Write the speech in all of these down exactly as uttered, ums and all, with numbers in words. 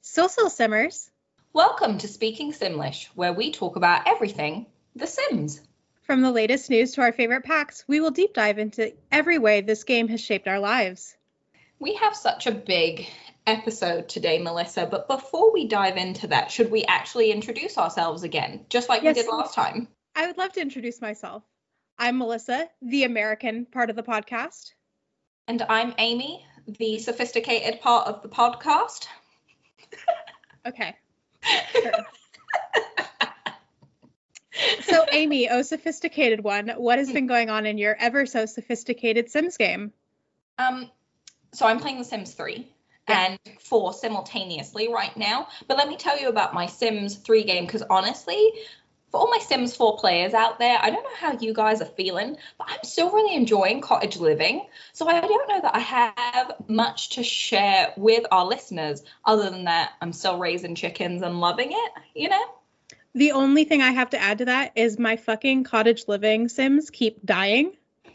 Still, still simmers. Welcome to Speaking Simlish, where we talk about everything The Sims. From the latest news to our favorite packs, we will deep dive into every way this game has shaped our lives. We have such a big episode today, Melissa, but before we dive into that, should we actually introduce ourselves again, just like yes, we did last time? I would love to introduce myself. I'm Melissa, the American part of the podcast. And I'm Amy, the sophisticated part of the podcast. Okay. Sure. So, Amy, oh sophisticated one, what has been going on in your ever so sophisticated Sims game? Um, so I'm playing The Sims three yeah. and four simultaneously right now. But let me tell you about my Sims three game, because honestly, for all my Sims four players out there, I don't know how you guys are feeling, but I'm still really enjoying cottage living. So I don't know that I have much to share with our listeners other than that I'm still raising chickens and loving it, you know? The only thing I have to add to that is my fucking cottage living Sims keep dying.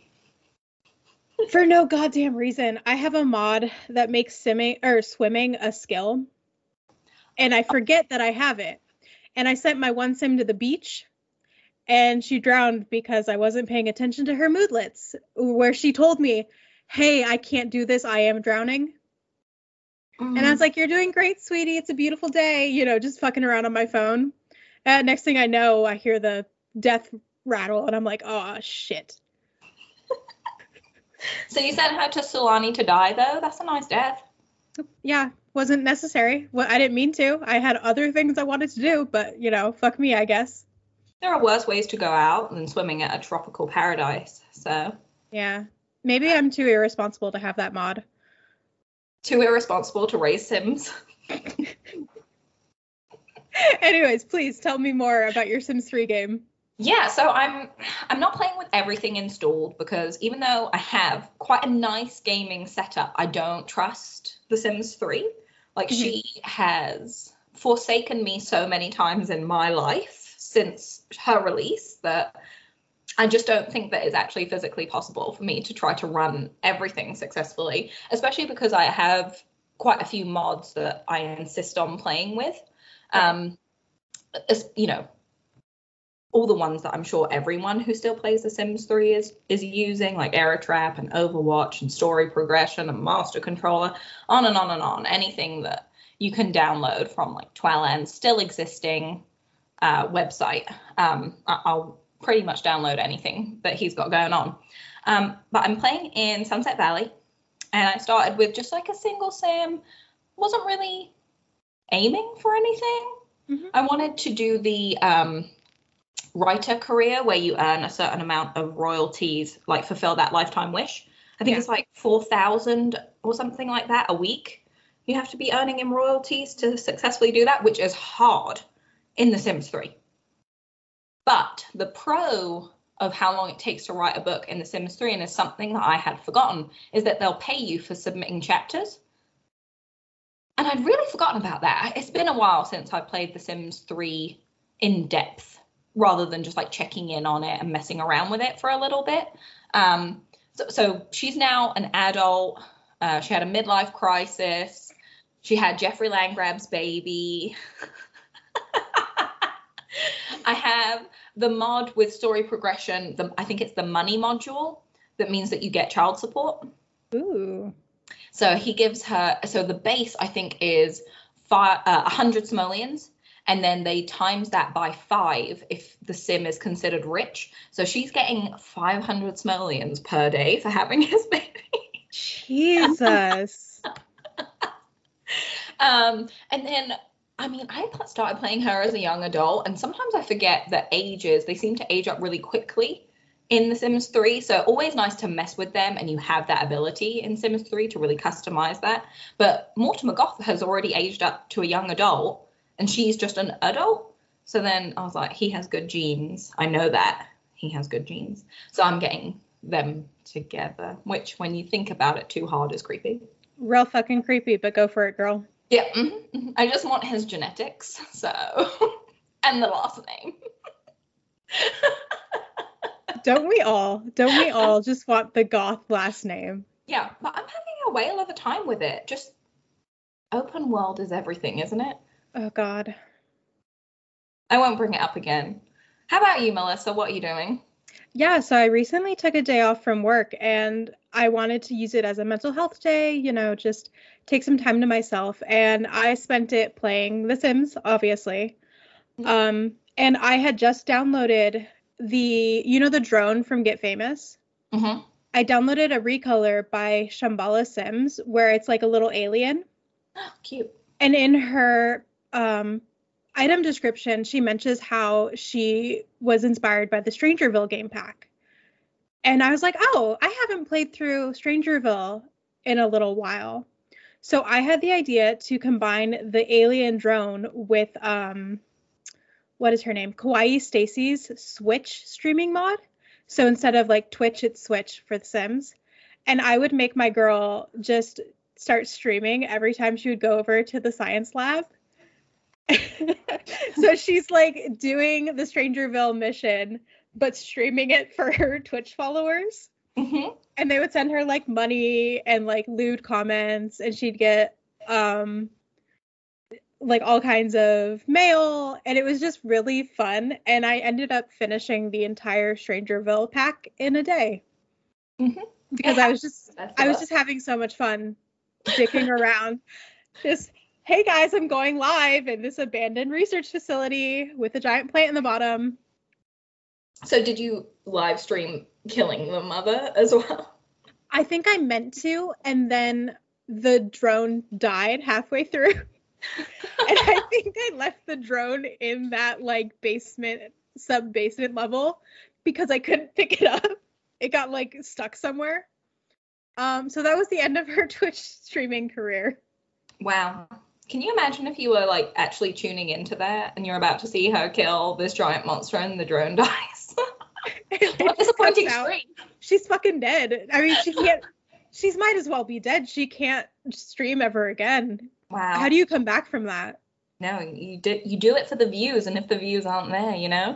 For no goddamn reason. I have a mod that makes simming or swimming a skill, and I forget that I have it. And I sent my one sim to the beach, and she drowned because I wasn't paying attention to her moodlets, where she told me, hey, I can't do this. I am drowning. Mm. And I was like, you're doing great, sweetie. It's a beautiful day. You know, just fucking around on my phone. Uh, next thing I know, I hear the death rattle, and I'm like, oh, shit. So you sent her to Sulani to die, though? That's a nice death. Yeah. Wasn't necessary. Well, I didn't mean to. I had other things I wanted to do, but, you know, fuck me, I guess. There are worse ways to go out than swimming at a tropical paradise, so. Yeah. Maybe I'm too irresponsible to have that mod. Too irresponsible to raise Sims. Anyways, please tell me more about your Sims three game. Yeah, so I'm I'm not playing with everything installed because even though I have quite a nice gaming setup, I don't trust The Sims three. Like, mm-hmm. She has forsaken me so many times in my life since her release that I just don't think that it's actually physically possible for me to try to run everything successfully, especially because I have quite a few mods that I insist on playing with. Um, as, you know, all the ones that I'm sure everyone who still plays The Sims three is is using, like Aerotrap and Overwatch and Story Progression and Master Controller, on and on and on. Anything that you can download from like Twalan's still existing uh, website. Um, I'll pretty much download anything that he's got going on. Um, but I'm playing in Sunset Valley, and I started with just like a single sim. Wasn't really aiming for anything. Mm-hmm. I wanted to do the um, writer career where you earn a certain amount of royalties, like fulfill that lifetime wish. I think yeah. It's like four thousand or something like that a week. You have to be earning in royalties to successfully do that, which is hard in The Sims three. But the pro of how long it takes to write a book in The Sims three, and is something that I had forgotten, is that they'll pay you for submitting chapters. And I'd really forgotten about that. It's been a while since I played The Sims three in depth, rather than just like checking in on it and messing around with it for a little bit. Um, so, so she's now an adult. Uh, she had a midlife crisis. She had Jeffrey Landgraab's baby. I have the mod with story progression. The, I think it's the money module that means that you get child support. Ooh. So he gives her, so the base, I think, is five, uh, one hundred simoleons, and then they times that by five if the sim is considered rich. So she's getting five hundred simoleons per day for having his baby. Jesus. um, and then, I mean, I started playing her as a young adult, and sometimes I forget that ages, they seem to age up really quickly in The Sims three, so always nice to mess with them, and you have that ability in Sims three to really customize that. But Mortimer Goth has already aged up to a young adult, and she's just an adult. So then I was like, he has good genes. I know that he has good genes. So I'm getting them together, which when you think about it too hard is creepy. Real fucking creepy, but go for it, girl. Yeah, mm-hmm, mm-hmm. I just want his genetics, so, and the last name. Don't we all? Don't we all just want the goth last name? Yeah, but I'm having a whale of a time with it. Just Open world is everything, isn't it? Oh, God. I won't bring it up again. How about you, Melissa? What are you doing? Yeah, so I recently took a day off from work and I wanted to use it as a mental health day, you know, just take some time to myself. And I spent it playing The Sims, obviously. Um, and I had just downloaded the, you know, the drone from Get Famous. Mm-hmm. I downloaded a recolor by Shambhala Sims where it's like a little alien. Cute. And in her um, item description, she mentions how she was inspired by the Strangerville game pack. And I was like, oh, I haven't played through Strangerville in a little while. So I had the idea to combine the alien drone with, um, what is her name? Kawaii Stacy's Switch streaming mod. So instead of like Twitch, it's Switch for The Sims. And I would make my girl just start streaming every time she would go over to the science lab. So she's like doing the Strangerville mission, but streaming it for her Twitch followers. Mm-hmm. And they would send her like money and like lewd comments, and she'd get um like all kinds of mail, and it was just really fun. And I ended up finishing the entire Strangerville pack in a day. Mm-hmm. Because I was just I was just having so much fun dicking around. Just, hey guys, I'm going live in this abandoned research facility with a giant plant in the bottom. So did you live stream killing the mother as well? I think I meant to, and then the drone died halfway through. And I think I left the drone in that like basement, sub basement level because I couldn't pick it up. It got like stuck somewhere. Um, so that was the end of her Twitch streaming career. Wow. Can you imagine if you were like actually tuning into that and you're about to see her kill this giant monster and the drone dies? What disappointing stream. She's fucking dead. I mean, she can't, she's might as well be dead. She can't stream ever again. Wow. How do you come back from that? No, you do, you do it for the views, and if the views aren't there, you know?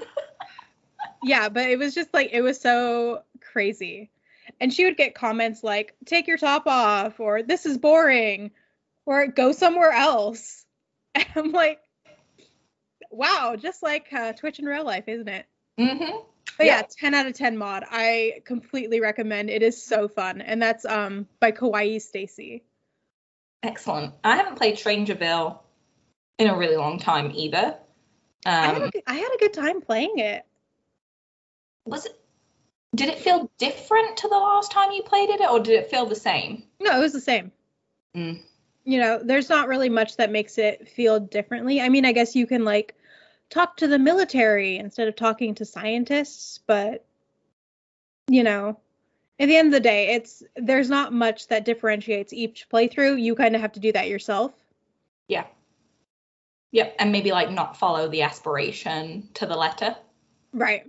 Yeah, but it was just like, it was so crazy. And she would get comments like, take your top off, or this is boring, or go somewhere else. And I'm like, wow, just like uh, Twitch in real life, isn't it? Mm-hmm. But yeah, ten out of ten mod. I completely recommend. It is so fun. And that's um by Kawaii Stacy. Excellent. I haven't played Strangerville in a really long time either. Um, I, had a good, I had a good time playing it. Was it? Did it feel different to the last time you played it, or did it feel the same? No, it was the same. Mm. You know, there's not really much that makes it feel differently. I mean, I guess you can like talk to the military instead of talking to scientists, but you know, at the end of the day, it's there's not much that differentiates each playthrough. You kind of have to do that yourself. Yeah. Yep, and maybe like not follow the aspiration to the letter. Right.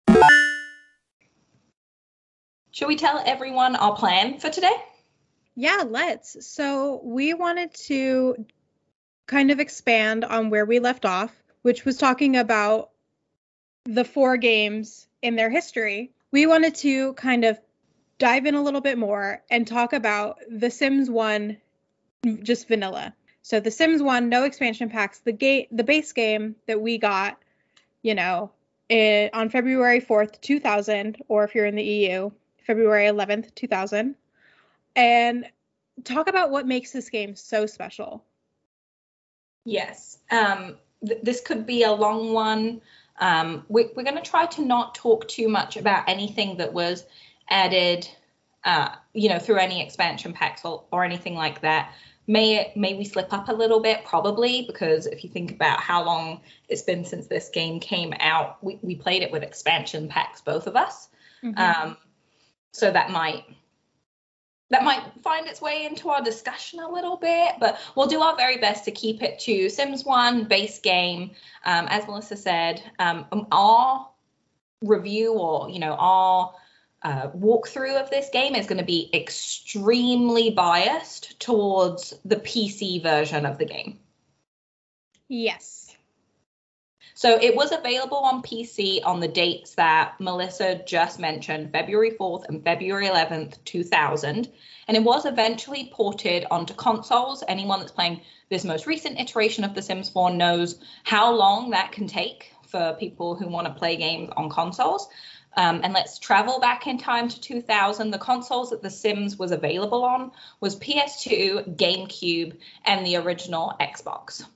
Should we tell everyone our plan for today? Yeah, let's. So we wanted to kind of expand on where we left off, which was talking about the four games in their history. We wanted to kind of dive in a little bit more and talk about The Sims one, just vanilla. So The Sims one, no expansion packs, the ga- the base game that we got, you know, it, on February fourth, two thousand, or if you're in the E U, February eleventh, two thousand, and talk about what makes this game so special. Yes. Um, th- this could be a long one. Um, we, we're going to try to not talk too much about anything that was added, uh, you know, through any expansion packs or, or anything like that. May it, may we slip up a little bit? Probably, because if you think about how long it's been since this game came out, we, we played it with expansion packs, both of us. Mm-hmm. Um, so that might that might find its way into our discussion a little bit, but we'll do our very best to keep it to Sims one, base game. Um, as Melissa said, um, our review or, you know, our uh, walkthrough of this game is going to be extremely biased towards the P C version of the game. Yes. So it was available on P C on the dates that Melissa just mentioned, February fourth and February eleventh, two thousand. And it was eventually ported onto consoles. Anyone that's playing this most recent iteration of The Sims four knows how long that can take for people who want to play games on consoles. Um, and let's travel back in time to two thousand. The consoles that The Sims was available on was P S two, GameCube, and the original Xbox.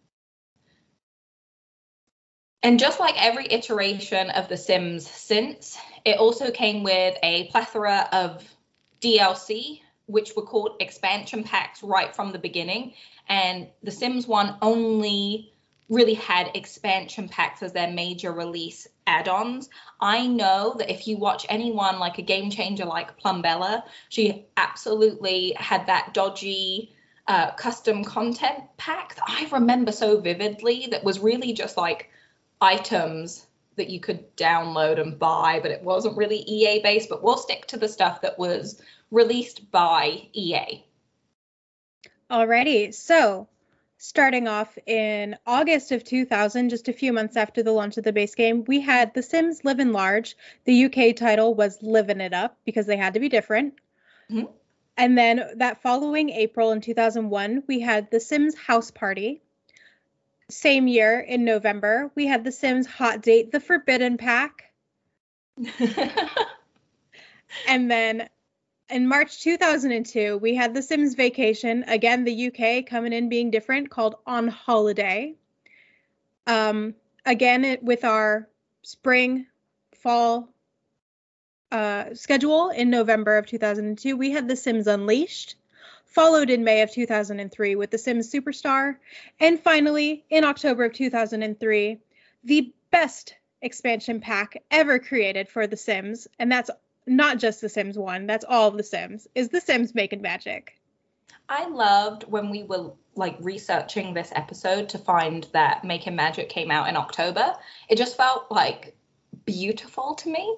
And just like every iteration of The Sims since, it also came with a plethora of D L C, which were called expansion packs right from the beginning. And The Sims one only really had expansion packs as their major release add-ons. I know that if you watch anyone like a game changer like Plumbella, she absolutely had that dodgy uh, custom content pack that I remember so vividly that was really just like items that you could download and buy, but it wasn't really E A based. But we'll stick to the stuff that was released by E A. Alrighty, so starting off in August of two thousand, just a few months after the launch of the base game, we had The Sims Livin' Large. The U K title was Livin' It Up because they had to be different. Mm-hmm. And then that following April in two thousand one, we had The Sims House Party. Same year in November, we had The Sims Hot Date, The Forbidden Pack. And then in March two thousand two, we had The Sims Vacation, again, the U K coming in being different, called On Holiday. Um, again, it, with our spring, fall uh, schedule in November of two thousand two, we had The Sims Unleashed, followed in May of two thousand three with The Sims Superstar, and finally, in October of two thousand three, the best expansion pack ever created for The Sims, and that's not just The Sims one, that's all of The Sims, is The Sims Making Magic. I loved when we were like researching this episode to find that Making Magic came out in October. It just felt like beautiful to me.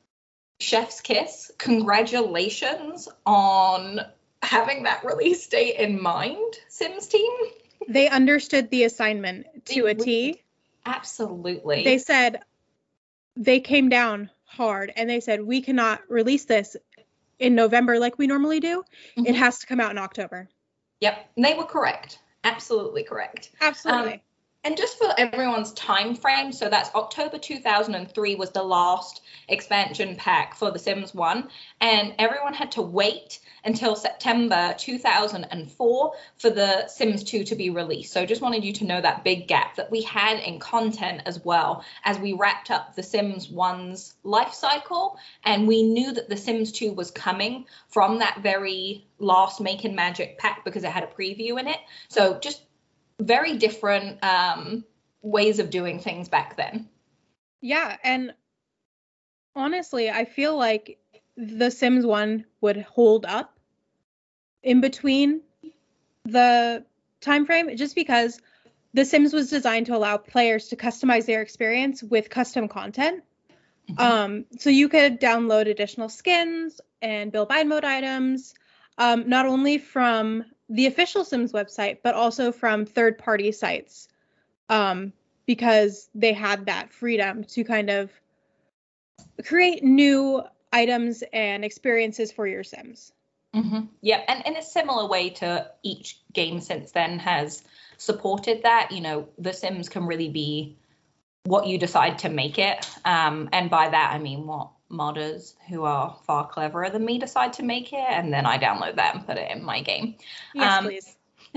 Chef's kiss. Congratulations on having that release date in mind, Sims team. They understood the assignment to they, a T. Absolutely. They said, they came down hard and they said, we cannot release this in November like we normally do. Mm-hmm. It has to come out in October. Yep. And they were correct. Absolutely correct. Absolutely. Um, and just for everyone's time frame, so that's October two thousand three was the last expansion pack for The Sims one, and everyone had to wait until September two thousand four for The Sims two to be released. So just wanted you to know that big gap that we had in content as well as we wrapped up The Sims one's life cycle, and we knew that The Sims two was coming from that very last Making Magic pack because it had a preview in it. So just very different um, ways of doing things back then. Yeah, and honestly, I feel like The Sims one would hold up in between the time frame just because The Sims was designed to allow players to customize their experience with custom content. Mm-hmm. Um, so you could download additional skins and build bind mode items, um, not only from the official Sims website, but also from third-party sites, um, because they had that freedom to kind of create new items and experiences for your Sims. Mm-hmm. Yeah, and in a similar way to each game since then has supported that, you know, The Sims can really be what you decide to make it. Um, and by that, I mean what modders who are far cleverer than me decide to make it, and then I download that and put it in my game. Yes, um, please.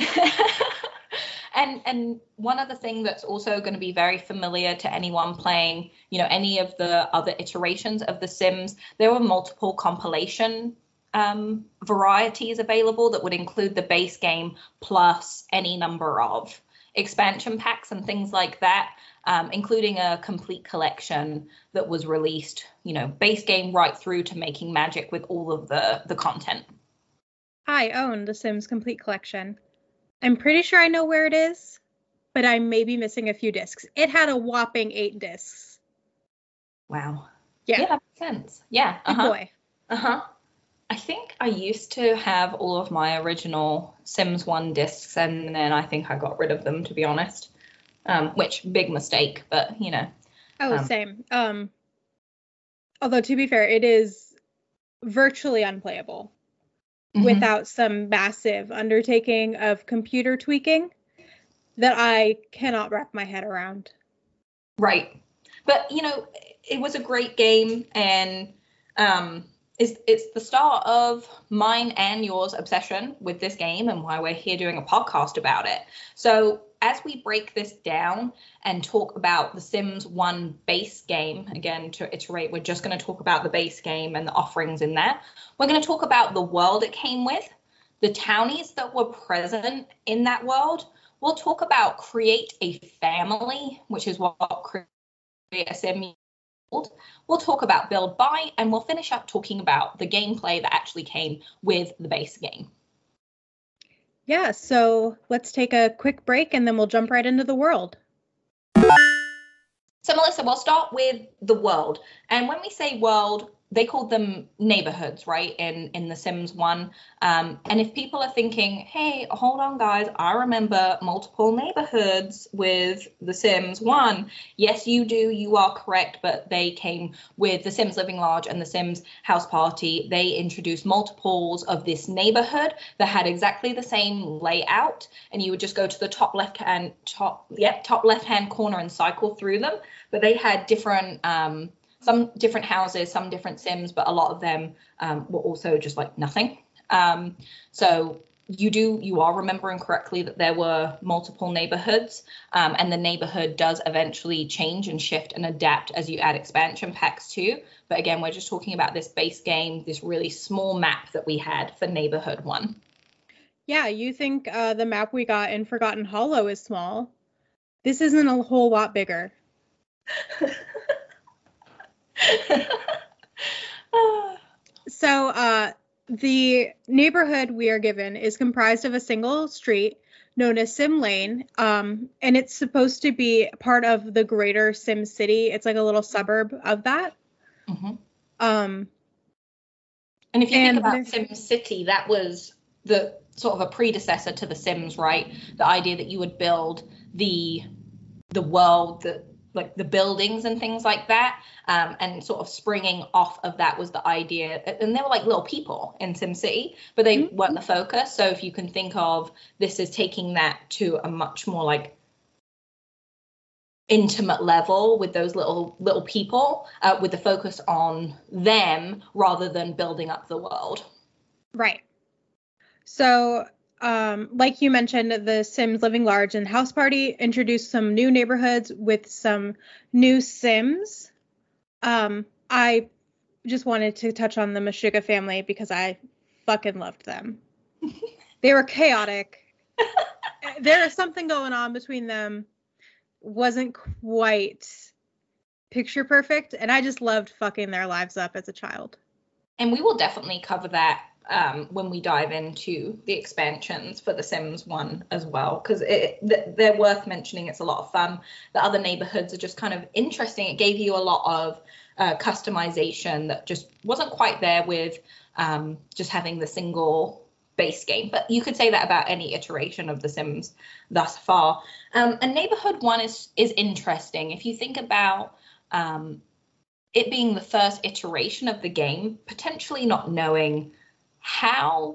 and and one other thing that's also going to be very familiar to anyone playing, you know, any of the other iterations of The Sims, there were multiple compilation um, varieties available that would include the base game plus any number of expansion packs and things like that. Um, including a complete collection that was released, you know, base game right through to Making Magic with all of the, the content. I own The Sims Complete Collection. I'm pretty sure I know where it is, but I may be missing a few discs. It had a whopping eight discs. Wow. Yeah. Yeah, that makes sense. Yeah. Uh-huh. Good boy. Uh-huh. I think I used to have all of my original Sims one discs, and then I think I got rid of them, to be honest. um, which big mistake, but you know. Oh, um, same. Um, although to be fair, it is virtually unplayable mhm. without some massive undertaking of computer tweaking that I cannot wrap my head around. Right. But, you know, it was a great game, and um, it's, it's the start of mine and yours obsession with this game and why we're here doing a podcast about it. So as we break this down and talk about the Sims one base game, again, to iterate, we're just going to talk about the base game and the offerings in there. We're going to talk about the world it came with, the townies that were present in that world. We'll talk about create a family, which is what create a sim called. We'll talk about build buy, and we'll finish up talking about the gameplay that actually came with the base game. Yeah, so let's take a quick break and then we'll jump right into the world. So Melissa, we'll start with the world. And when we say world, they called them neighborhoods, right, in, in The Sims one. Um, and if people are thinking, hey, hold on, guys, I remember multiple neighborhoods with The Sims one. Yes, you do. You are correct. But they came with The Sims Living Large and The Sims House Party. They introduced multiples of this neighborhood that had exactly the same layout. And you would just go to the top left hand, top, yep, top left hand corner and cycle through them. But they had different um, some different houses, some different Sims, but a lot of them um, were also just like nothing. Um, so you do, you are remembering correctly that there were multiple neighborhoods, um, and the neighborhood does eventually change and shift and adapt as you add expansion packs too. But again, we're just talking about this base game, this really small map that we had for neighborhood one. Yeah, you think uh, the map we got in Forgotten Hollow is small. This isn't a whole lot bigger. So uh, the neighborhood we are given is comprised of a single street known as Sim Lane, um, and it's supposed to be part of the greater Sim City. It's like a little suburb of that. Mm-hmm. Um, and if you and think about Sim City, that was the sort of a predecessor to The Sims, right? The idea that you would build the the world, the like the buildings and things like that, um, and sort of springing off of that was the idea. And they were like little people in SimCity, but they mm-hmm. weren't the focus. So if you can think of this as taking that to a much more like intimate level with those little little people, uh, with the focus on them rather than building up the world. Right. So Um, like you mentioned, the Sims Living Large and House Party introduced some new neighborhoods with some new Sims. Um, I just wanted to touch on the Meshuggah family because I fucking loved them. They were chaotic. There is something going on between them. Wasn't quite picture perfect, and I just loved fucking their lives up as a child. And we will definitely cover that Um, when we dive into the expansions for The Sims one as well, because they're worth mentioning. It's a lot of fun. The other neighborhoods are just kind of interesting. It gave you a lot of uh, customization that just wasn't quite there with um, just having the single base game. But you could say that about any iteration of The Sims thus far. Um, and neighborhood one is is interesting. If you think about um, it being the first iteration of the game, potentially not knowing how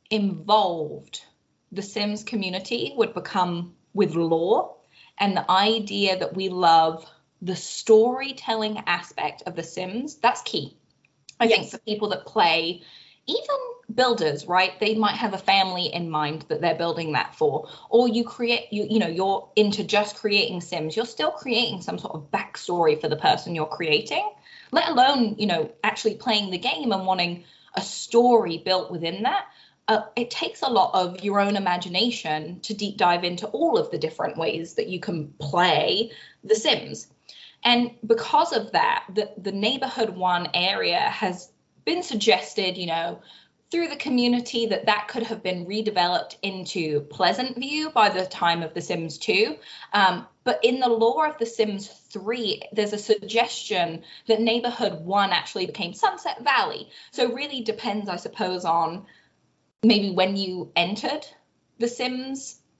involved the Sims community would become with lore, and the idea that we love the storytelling aspect of the Sims, that's key. I yes. think for people that play, even builders, right? They might have a family in mind that they're building that for, or you create, you you know, you're into just creating Sims. You're still creating some sort of backstory for the person you're creating, let alone, you know, actually playing the game and wanting a story built within that. Uh, it takes a lot of your own imagination to deep dive into all of the different ways that you can play The Sims. And because of that, the, the neighborhood one area has been suggested, you know, through the community that that could have been redeveloped into Pleasant View by the time of The Sims two. Um, but in the lore of The Sims three, there's a suggestion that neighborhood one actually became Sunset Valley. So it really depends, I suppose, on maybe when you entered The Sims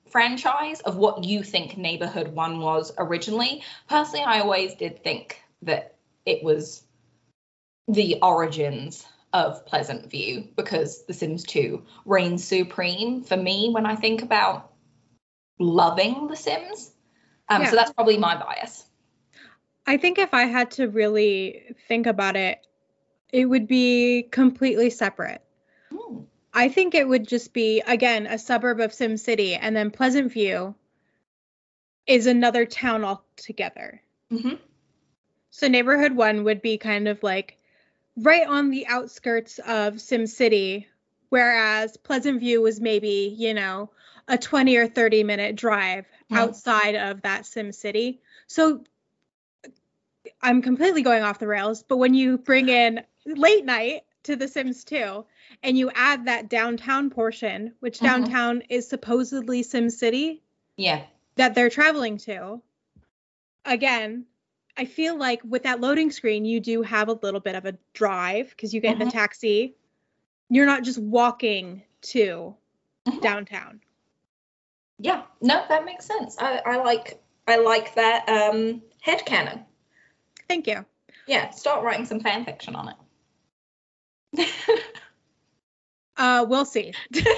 franchise of what you think Neighborhood One was originally. Personally, I always did think that it was the origins of Pleasant View, because The Sims two reigns supreme for me when I think about loving The Sims. Um, Yeah. So that's probably my bias. I think if I had to really think about it, it would be completely separate. Hmm. I think it would just be, again, a suburb of SimCity, and then Pleasant View is another town altogether. Mm-hmm. So Neighborhood One would be kind of like right on the outskirts of SimCity, whereas Pleasant View was maybe, you know, a twenty or thirty minute drive Hmm. outside of that SimCity. So I'm completely going off the rails, but when you bring in late night to The Sims two and you add that downtown portion, which Mhm. downtown is supposedly SimCity Yeah. that they're traveling to, again, I feel like with that loading screen, you do have a little bit of a drive because you get in a Mhm. taxi. You're not just walking to Mhm. downtown. Yeah. No, that makes sense. I, I like I like that um, headcanon. Thank you. Yeah. Start writing some fan fiction on it. Uh, we'll see.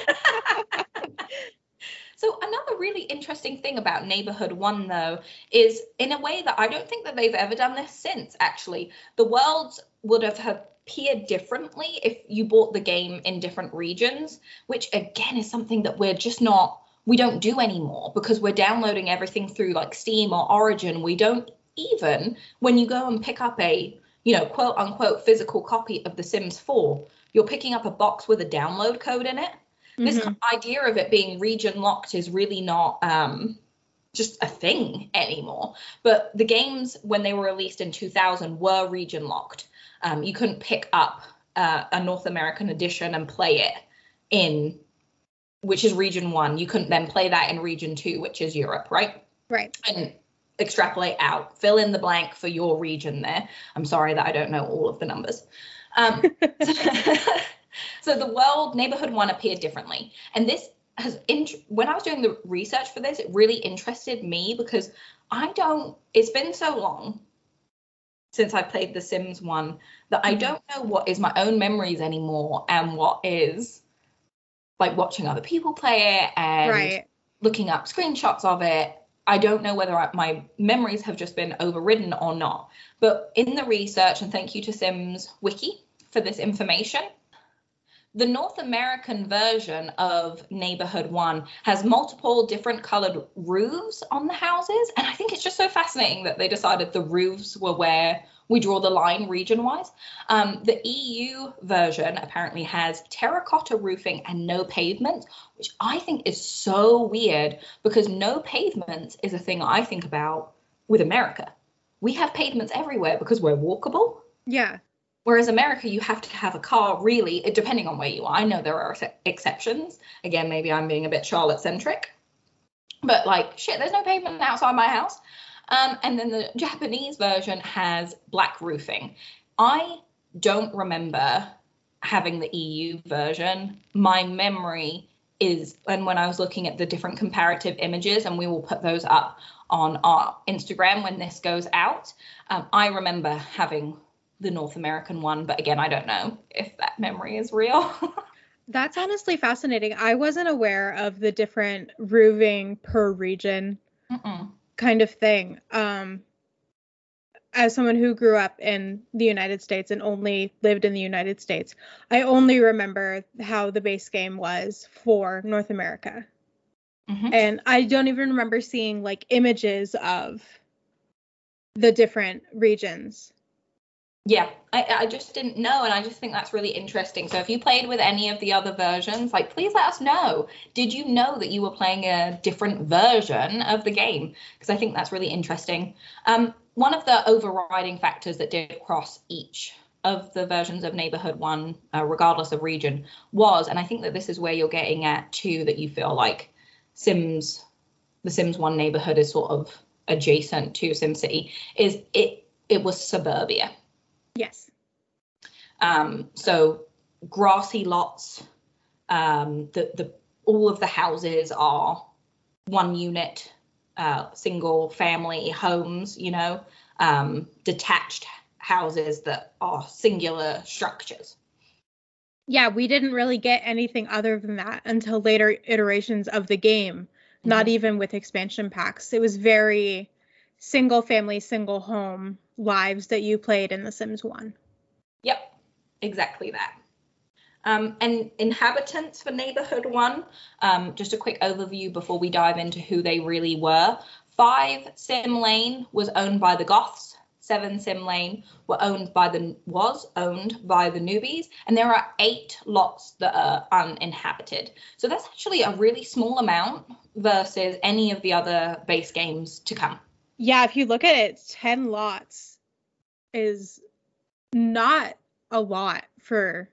So another really interesting thing about Neighborhood One, though, is in a way that I don't think that they've ever done this since, actually. The worlds would have appeared differently if you bought the game in different regions, which again is something that we're just not, we don't do anymore because we're downloading everything through like Steam or Origin. We don't even, when you go and pick up a, you know, quote unquote physical copy of The Sims four, you're picking up a box with a download code in it. This Mhm. idea of it being region locked is really not um, just a thing anymore. But the games, when they were released in two thousand, were region locked. Um, you couldn't pick up uh, a North American edition and play it in, which is region one. You couldn't then play that in region two, which is Europe, right? Right. And extrapolate out, fill in the blank for your region there. I'm sorry that I don't know all of the numbers. Um, So the world Neighborhood One appeared differently, and this has int- when I was doing the research for this, it really interested me because I don't. It's been so long since I played The Sims One that I Mhm. don't know what is my own memories anymore and what is like watching other people play it and Right. looking up screenshots of it. I don't know whether I, my memories have just been overridden or not. But in the research, and thank you to Sims Wiki for this information. The North American version of Neighborhood One has multiple different colored roofs on the houses. And I think it's just so fascinating that they decided the roofs were where we draw the line region-wise. Um, the E U version apparently has terracotta roofing and no pavement, which I think is so weird because no pavement is a thing I think about with America. We have pavements everywhere because we're walkable. Yeah. Whereas America, you have to have a car, really, depending on where you are. I know there are ex- exceptions. Again, maybe I'm being a bit Charlotte-centric. But, like, shit, there's no pavement outside my house. Um, and then the Japanese version has black roofing. I don't remember having the E U version. My memory is, and when I was looking at the different comparative images, and we will put those up on our Instagram when this goes out, um, I remember having the North American one, but again, I don't know if that memory is real. That's honestly fascinating. I wasn't aware of the different roofing per region Mm-mm. kind of thing. Um, as someone who grew up in the United States and only lived in the United States, I only remember how the base game was for North America. Mm-hmm. And I don't even remember seeing like images of the different regions. Yeah, I, I just didn't know, and I just think that's really interesting. So if you played with any of the other versions, like, please let us know. Did you know that you were playing a different version of the game? Because I think that's really interesting. Um, one of the overriding factors that did cross each of the versions of Neighborhood One, uh, regardless of region, was, and I think that this is where you're getting at too, that you feel like Sims, the Sims One neighborhood is sort of adjacent to SimCity, is it it was suburbia. Yes. Um, so grassy lots, um, the, the, all of the houses are one unit, uh, single family homes, you know, um, detached houses that are singular structures. Yeah, we didn't really get anything other than that until later iterations of the game, mm-hmm. not even with expansion packs. It was very single family, single home lives that you played in The Sims one. Yep, exactly that. Um, and inhabitants for Neighborhood one, um, just a quick overview before we dive into who they really were. Five, Sim Lane was owned by the Goths. Seven, Sim Lane were owned by the was owned by the newbies, and there are eight lots that are uninhabited. So that's actually a really small amount versus any of the other base games to come. Yeah, if you look at it, ten lots is not a lot for.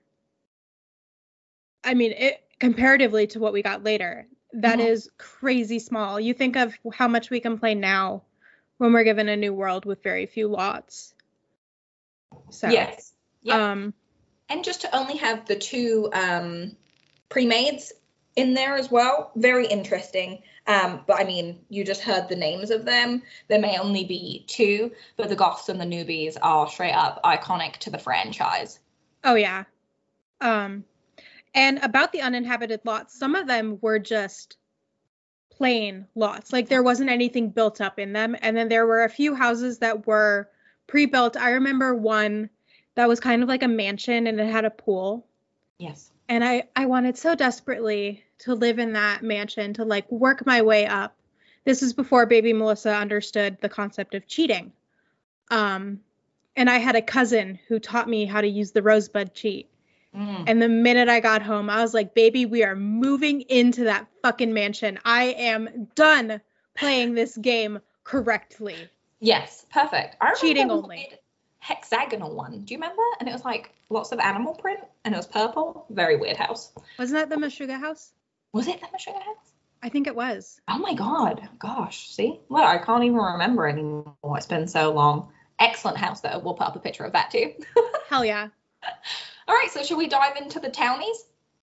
I mean, it comparatively to what we got later, that mm-hmm. is crazy small. You think of how much we can play now when we're given a new world with very few lots. So, yes. Yep. Um, and just to only have the two um, pre-mades in there as well, very interesting. Um, but I mean, you just heard the names of them. There may only be two, but the Goths and the newbies are straight up iconic to the franchise. Oh, yeah. Um, and about the uninhabited lots, some of them were just plain lots. Like there wasn't anything built up in them. And then there were a few houses that were pre-built. I remember one that was kind of like a mansion and it had a pool. Yes. And I, I wanted so desperately to live in that mansion, to like work my way up. This is before baby Melissa understood the concept of cheating. Um, and I had a cousin who taught me how to use the Rosebud cheat. Mm. And the minute I got home, I was like, baby, we are moving into that fucking mansion. I am done playing this game correctly. Yes, perfect. I Cheating only. Hexagonal one. Do you remember? And it was like lots of animal print and it was purple. Very weird house. Wasn't that the Meshuggah house? Was it the Meshuggah house? I think it was. Oh my God. Gosh. See? Well, I can't even remember anymore. It's been so long. Excellent house though. We'll put up a picture of that too. Hell yeah. All right, so should we dive into the townies?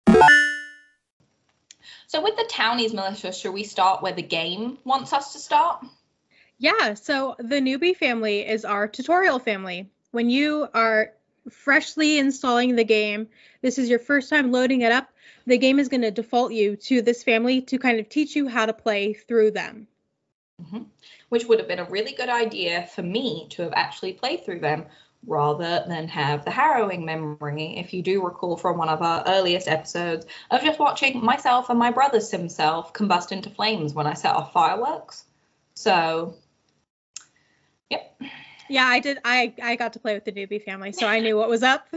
So with the townies, Melissa, should we start where the game wants us to start? Yeah, so the newbie family is our tutorial family. When you are freshly installing the game, this is your first time loading it up, the game is going to default you to this family to kind of teach you how to play through them. Mm-hmm. Which would have been a really good idea for me to have actually played through them, rather than have the harrowing memory, if you do recall from one of our earliest episodes, of just watching myself and my brother's sim self combust into flames when I set off fireworks. So, yep. Yeah, I did. I, I got to play with the newbie family, so I knew what was up.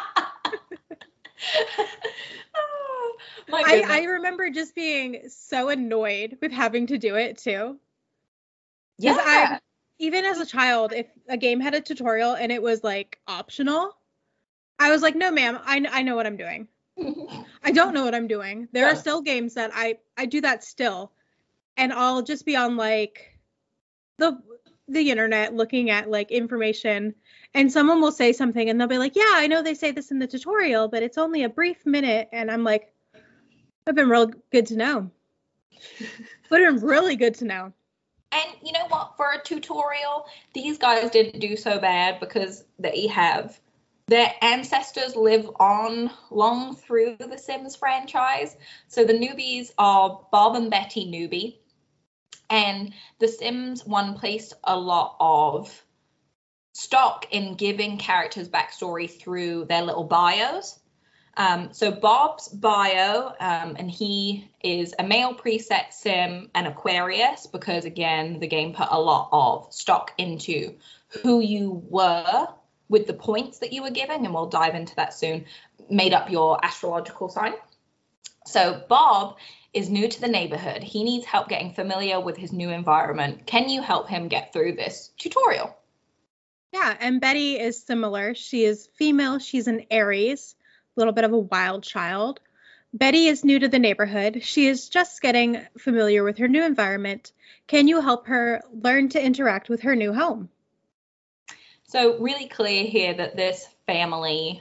oh, my I, I remember just being so annoyed with having to do it, too. Yeah. I, even as a child, if a game had a tutorial and it was like optional, I was like, no, ma'am, I, I know what I'm doing. I don't know what I'm doing. There are still games that I, I do that still. And I'll just be on like the the internet looking at like information and someone will say something and they'll be like, yeah, I know they say this in the tutorial, but it's only a brief minute. And I'm like, that'd been real good to know. Would have been really good to know. And you know what? For a tutorial, these guys didn't do so bad because they have their ancestors live on long through the Sims franchise. So the newbies are Bob and Betty Newbie. And the Sims one placed a lot of stock in giving characters backstory through their little bios. Um, so Bob's bio, um, and he is a male preset sim and Aquarius, because again, the game put a lot of stock into who you were with the points that you were giving, and we'll dive into that soon, made up your astrological sign. So Bob is new to the neighborhood. He needs help getting familiar with his new environment. Can you help him get through this tutorial? Yeah, and Betty is similar. She is female. She's an Aries. Little bit of a wild child. Betty is new to the neighborhood. She is just getting familiar with her new environment. Can you help her learn to interact with her new home? So really clear here that this family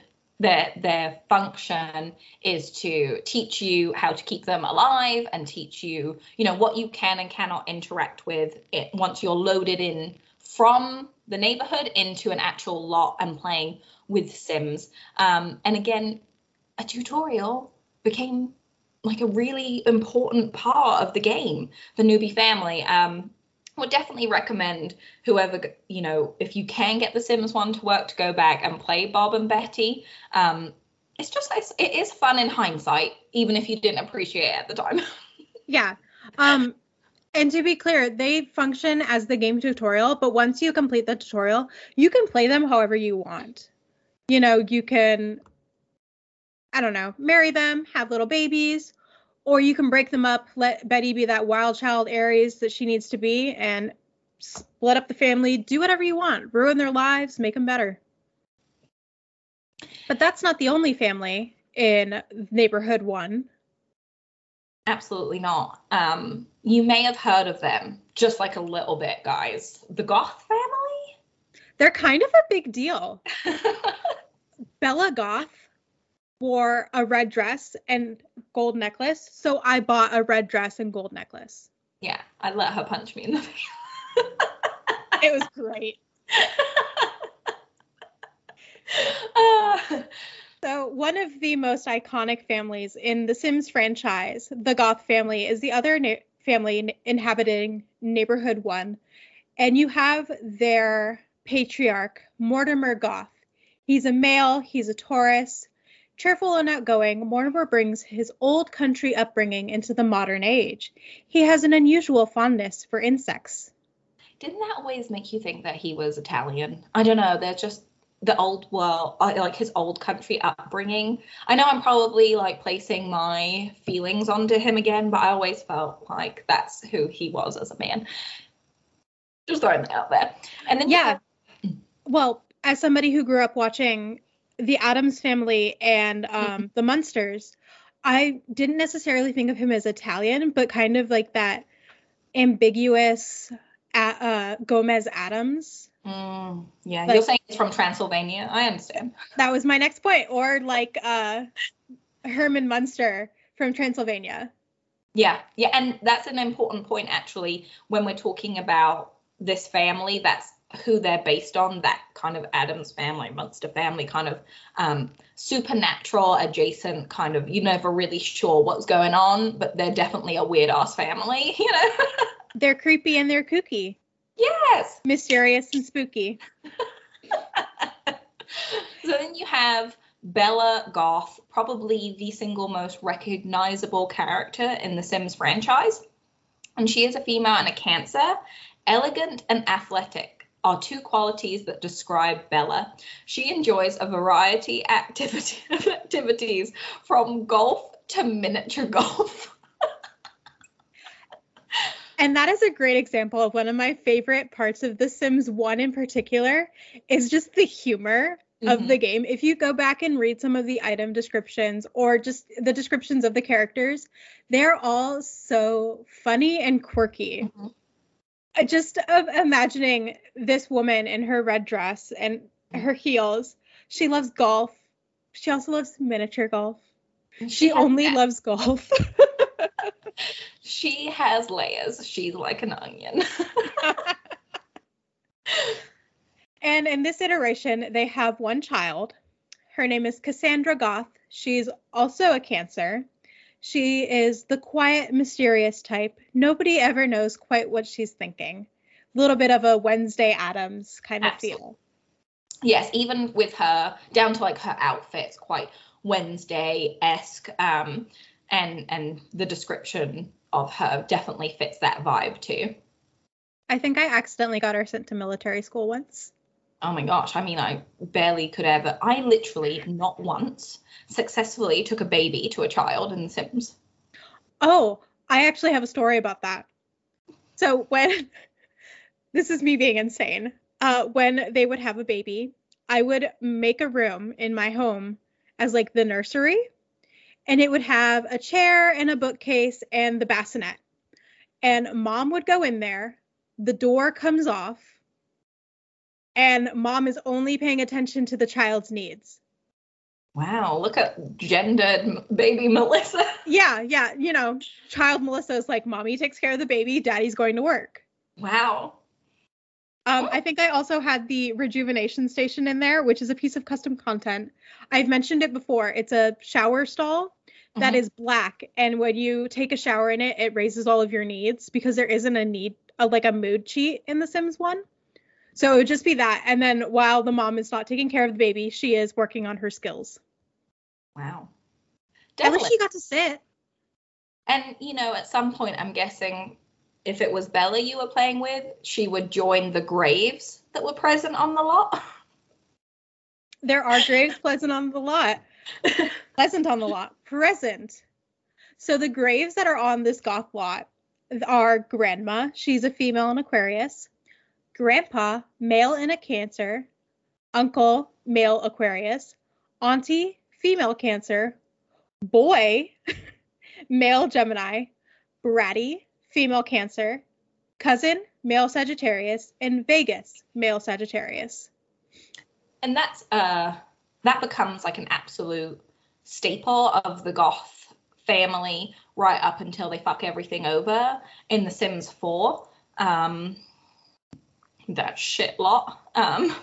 their their function is to teach you how to keep them alive and teach you, you know, what you can and cannot interact with it once you're loaded in from the neighborhood into an actual lot and playing with Sims. Um, and again, a tutorial became like a really important part of the game, the Newbie family. Um, would definitely recommend whoever, you know, if you can get the Sims one to work, to go back and play Bob and Betty. Um, it's just, it's, it is fun in hindsight, even if you didn't appreciate it at the time. Yeah. Um, and to be clear, they function as the game tutorial, but once you complete the tutorial, you can play them however you want. You know, you can, I don't know, marry them, have little babies, or you can break them up, let Betty be that wild child Aries that she needs to be, and split up the family, do whatever you want, ruin their lives, make them better. But that's not the only family in Neighborhood one. Absolutely not. Um, you may have heard of them, just like a little bit, guys. The Goth family? They're kind of a big deal. Bella Goth wore a red dress and gold necklace, so I bought a red dress and gold necklace. Yeah, I let her punch me in the face. It was great. uh, so one of the most iconic families in the Sims franchise, the Goth family, is the other na- family inhabiting Neighborhood one. And you have their patriarch, Mortimer Goth. He's a male, he's a Taurus. Cheerful and outgoing, Mortimer brings his old country upbringing into the modern age. He has an unusual fondness for insects. Didn't that always make you think that he was Italian? I don't know. They're just the old world, like his old country upbringing. I know I'm probably like placing my feelings onto him again, but I always felt like that's who he was as a man. Just throwing that out there. And then yeah, have- well, as somebody who grew up watching the Addams Family and um, mm-hmm. the Munsters, I didn't necessarily think of him as Italian, but kind of like that ambiguous uh, Gomez Addams. Mm, yeah, like, you're saying it's from Transylvania. I understand. That was my next point. Or like uh, Herman Munster from Transylvania. Yeah, yeah, and that's an important point actually when we're talking about this family. That's who they're based on, that kind of Addams family, Munster family, kind of um, supernatural adjacent kind of, you're never really sure what's going on, but they're definitely a weird ass family, you know? They're creepy and they're kooky. Yes. Mysterious and spooky. So then you have Bella Goth, probably the single most recognizable character in the Sims franchise. And she is a female and a Cancer. Elegant and athletic are two qualities that describe Bella. She enjoys a variety activity, of activities from golf to miniature golf. And that is a great example of one of my favorite parts of The Sims one in particular, is just the humor mm-hmm. of the game. If you go back and read some of the item descriptions or just the descriptions of the characters, they're all so funny and quirky. Mm-hmm. Just of imagining this woman in her red dress and her heels. She loves golf. She also loves miniature golf. She, she only that. loves golf. She has layers. She's like an onion. And in this iteration, they have one child. Her name is Cassandra Goth. She's also a Cancer. She is the quiet, mysterious type. Nobody ever knows quite what she's thinking. A little bit of a Wednesday Addams kind of Absolutely. feel. Yes, even with her, down to like her outfits, quite Wednesday-esque. Um, and and the description of her definitely fits that vibe too. I think I accidentally got her sent to military school once. Oh my gosh, I mean, I barely could ever, I literally not once successfully took a baby to a child in The Sims. Oh, I actually have a story about that. So when, this is me being insane, uh, when they would have a baby, I would make a room in my home as like the nursery, and it would have a chair and a bookcase and the bassinet. And mom would go in there, the door comes off, and mom is only paying attention to the child's needs. Wow, look at gendered baby Melissa. Yeah, yeah. You know, child Melissa is like, mommy takes care of the baby, daddy's going to work. Wow. Um, I think I also had the rejuvenation station in there, which is a piece of custom content. I've mentioned it before. It's a shower stall that Mhm. is black, and when you take a shower in it, it raises all of your needs because there isn't a need, a, like a mood cheat in The Sims one. So it would just be that, and then while the mom is not taking care of the baby, she is working on her skills. Wow. At least Devilish. she got to sit. And, you know, at some point, I'm guessing if it was Bella you were playing with, she would join the graves that were present on the lot. There are graves pleasant on the lot. Pleasant on the lot. Present. So the graves that are on this goth lot are Grandma, she's a female in Aquarius. Grandpa, male in a Cancer. Uncle, male Aquarius. Auntie, female Cancer. Boy, male Gemini. Bratty, female Cancer. Cousin, male Sagittarius. And Vegas, male Sagittarius. And that's uh that becomes like an absolute staple of the goth family right up until they fuck everything over in The Sims four. Um that shit lot. Um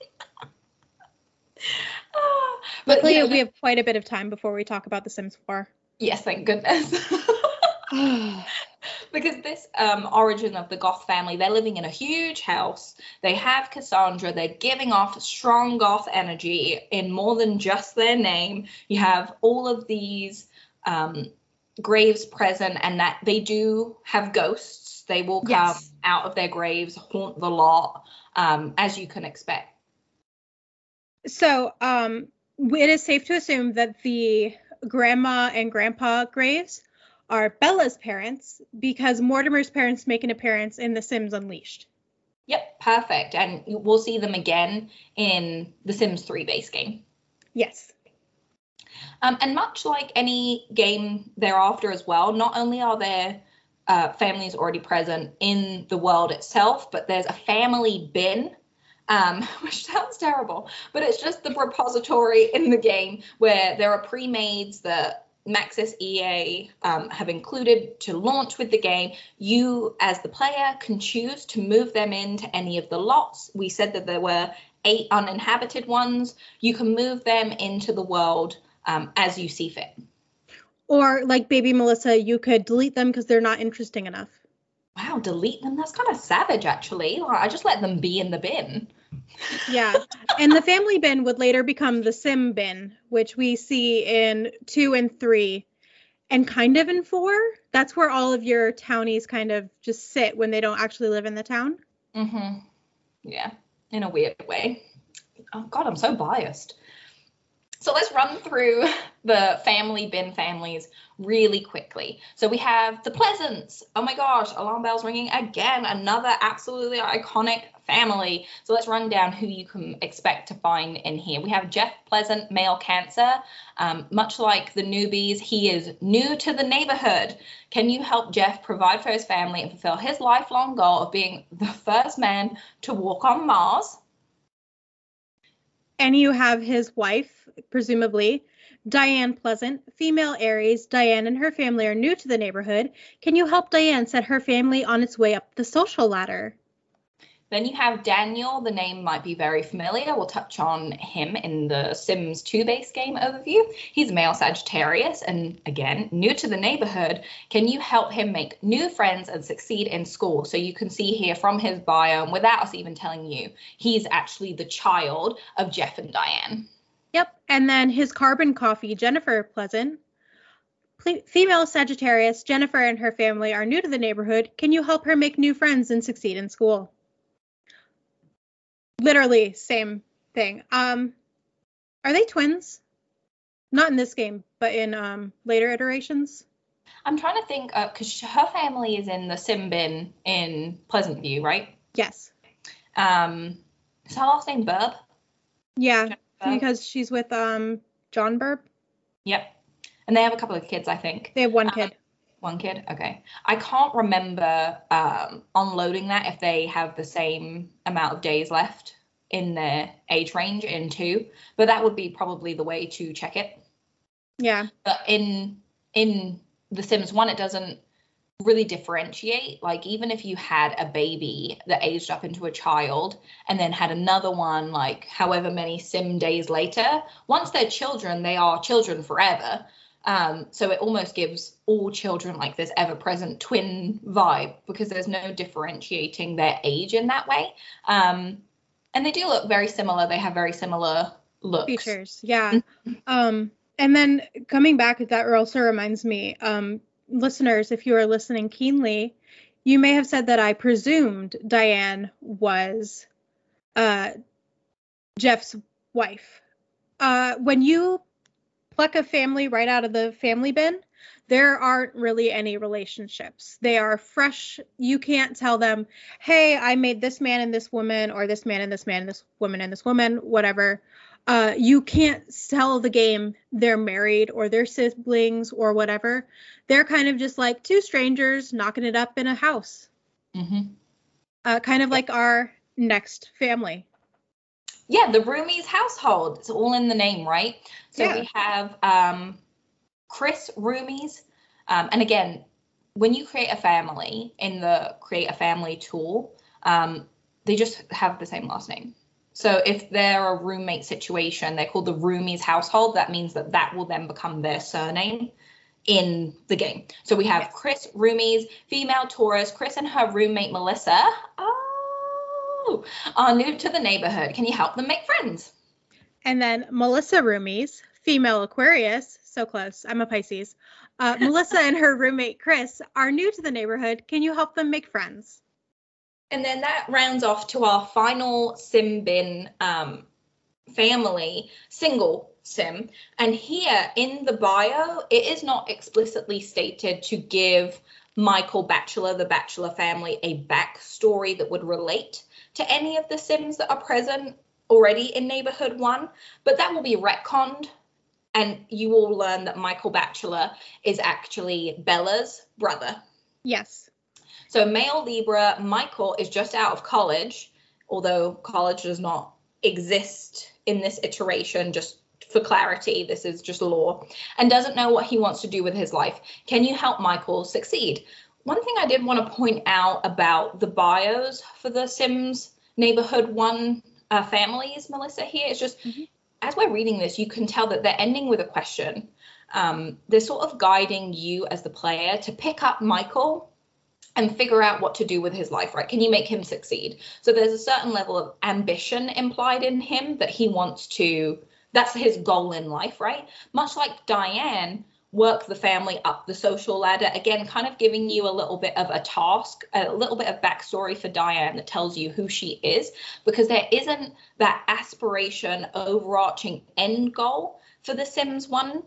but Luckily, you know, we have quite a bit of time before we talk about The Sims four. yes, thank goodness. Because this um, origin of the goth family, they're living in a huge house. They have Cassandra. They're giving off strong goth energy in more than just their name. You have all of these um, graves present, and that they do have ghosts. They will come Yes. out of their graves, haunt the lot, um, as you can expect. So, um, it is safe to assume that the grandma and grandpa graves are Bella's parents because Mortimer's parents make an appearance in The Sims Unleashed. Yep, perfect. And we'll see them again in the Sims three base game. Yes. Um, and much like any game thereafter as well, not only are there uh, families already present in the world itself, but there's a family bin, um, which sounds terrible, but it's just the repository in the game where there are pre-mades that Maxis E A um, have included to launch with the game. You, as the player, can choose to move them into any of the lots. We said that there were eight uninhabited ones. You can move them into the world um, as you see fit. Or like Baby Melissa, you could delete them because they're not interesting enough. Wow, delete them? That's kind of savage, actually. Like, I just let them be in the bin. Yeah. And the family bin would later become the Sim bin, which we see in two and three and kind of in four. That's where all of your townies kind of just sit when they don't actually live in the town. Mm-hmm. Yeah, in a weird way. Oh, God, I'm so biased. So let's run through the family bin families really quickly. So we have the Pleasants. Oh my gosh, alarm bells ringing again. Another absolutely iconic family. So let's run down who you can expect to find in here. We have Jeff Pleasant, male Cancer. Um, much like the newbies, he is new to the neighborhood. Can you help Jeff provide for his family and fulfill his lifelong goal of being the first man to walk on Mars? And you have his wife, presumably, Diane Pleasant, female Aries. Diane and her family are new to the neighborhood. Can you help Diane set her family on its way up the social ladder? Then you have Daniel. The name might be very familiar. We'll touch on him in the Sims two base game overview. He's a male Sagittarius and, again, new to the neighborhood. Can you help him make new friends and succeed in school? So you can see here from his bio, and without us even telling you, he's actually the child of Jeff and Diane. Yep. And then his carbon coffee, Jennifer Pleasant. Ple- female Sagittarius, Jennifer and her family are new to the neighborhood. Can you help her make new friends and succeed in school? Literally same thing. Um, are they twins? Not in this game, but in um later iterations. I'm trying to think, because uh, her family is in the Sim bin in Pleasant View, right? Yes. Um, is her last name Burb? Yeah, Burb? because she's with um John Burb. Yep. And they have a couple of kids, I think. They have one um, kid. One kid? Okay. I can't remember um, unloading that if they have the same amount of days left. in their age range in two, but that would be probably the way to check it. Yeah. But in in The Sims one, it doesn't really differentiate. Like, even if you had a baby that aged up into a child and then had another one, like however many sim days later, once they're children, they are children forever. Um, so it almost gives all children like this ever-present twin vibe, because there's no differentiating their age in that way. Um, and they do look very similar. They have very similar looks. Features, yeah. um, and then coming back, that also reminds me, um, listeners, if you are listening keenly, you may have said that I presumed Diane was uh, Jeff's wife. Uh, when you pluck a family right out of the family bin, there aren't really any relationships. They are fresh. You can't tell them, hey, I made this man and this woman, or this man and this man and this woman and this woman, whatever. Uh, you can't tell the game they're married or they're siblings or whatever. They're kind of just like two strangers knocking it up in a house. Mm-hmm. Uh, kind of like our next family. Yeah, the Roomies household. It's all in the name, right? So yeah. We have um, Chris Roomies. Um, and again, when you create a family in the Create a Family tool, um, they just have the same last name. So if they're a roommate situation, they're called the Roomies household. That means that that will then become their surname in the game. So we have Chris Roomies, female Taurus, Chris and her roommate Melissa. Oh, are new to the neighborhood. Can you help them make friends? And then Melissa Roomies, female Aquarius. So close. I'm a Pisces. Uh, Melissa and her roommate Chris are new to the neighborhood. Can you help them make friends? And then that rounds off to our final sim bin um, family, single sim. And here in the bio, it is not explicitly stated to give Michael Bachelor, the Bachelor family, a backstory that would relate to any of the sims that are present already in Neighborhood one. But that will be retconned. And you will learn that Michael Bachelor is actually Bella's brother. Yes. So male Libra, Michael is just out of college, although college does not exist in this iteration, just for clarity, this is just law, and doesn't know what he wants to do with his life. Can you help Michael succeed? One thing I did want to point out about the bios for the Sims Neighborhood one uh, families, Melissa, here is just, mm-hmm. as we're reading this, you can tell that they're ending with a question. Um, they're sort of guiding you as the player to pick up Michael and figure out what to do with his life, right? Can you make him succeed? So there's a certain level of ambition implied in him that he wants to, that's his goal in life, right? Much like Diane, work the family up the social ladder. Again, kind of giving you a little bit of a task, a little bit of backstory for Diane that tells you who she is, because there isn't that aspiration, overarching end goal for the Sims one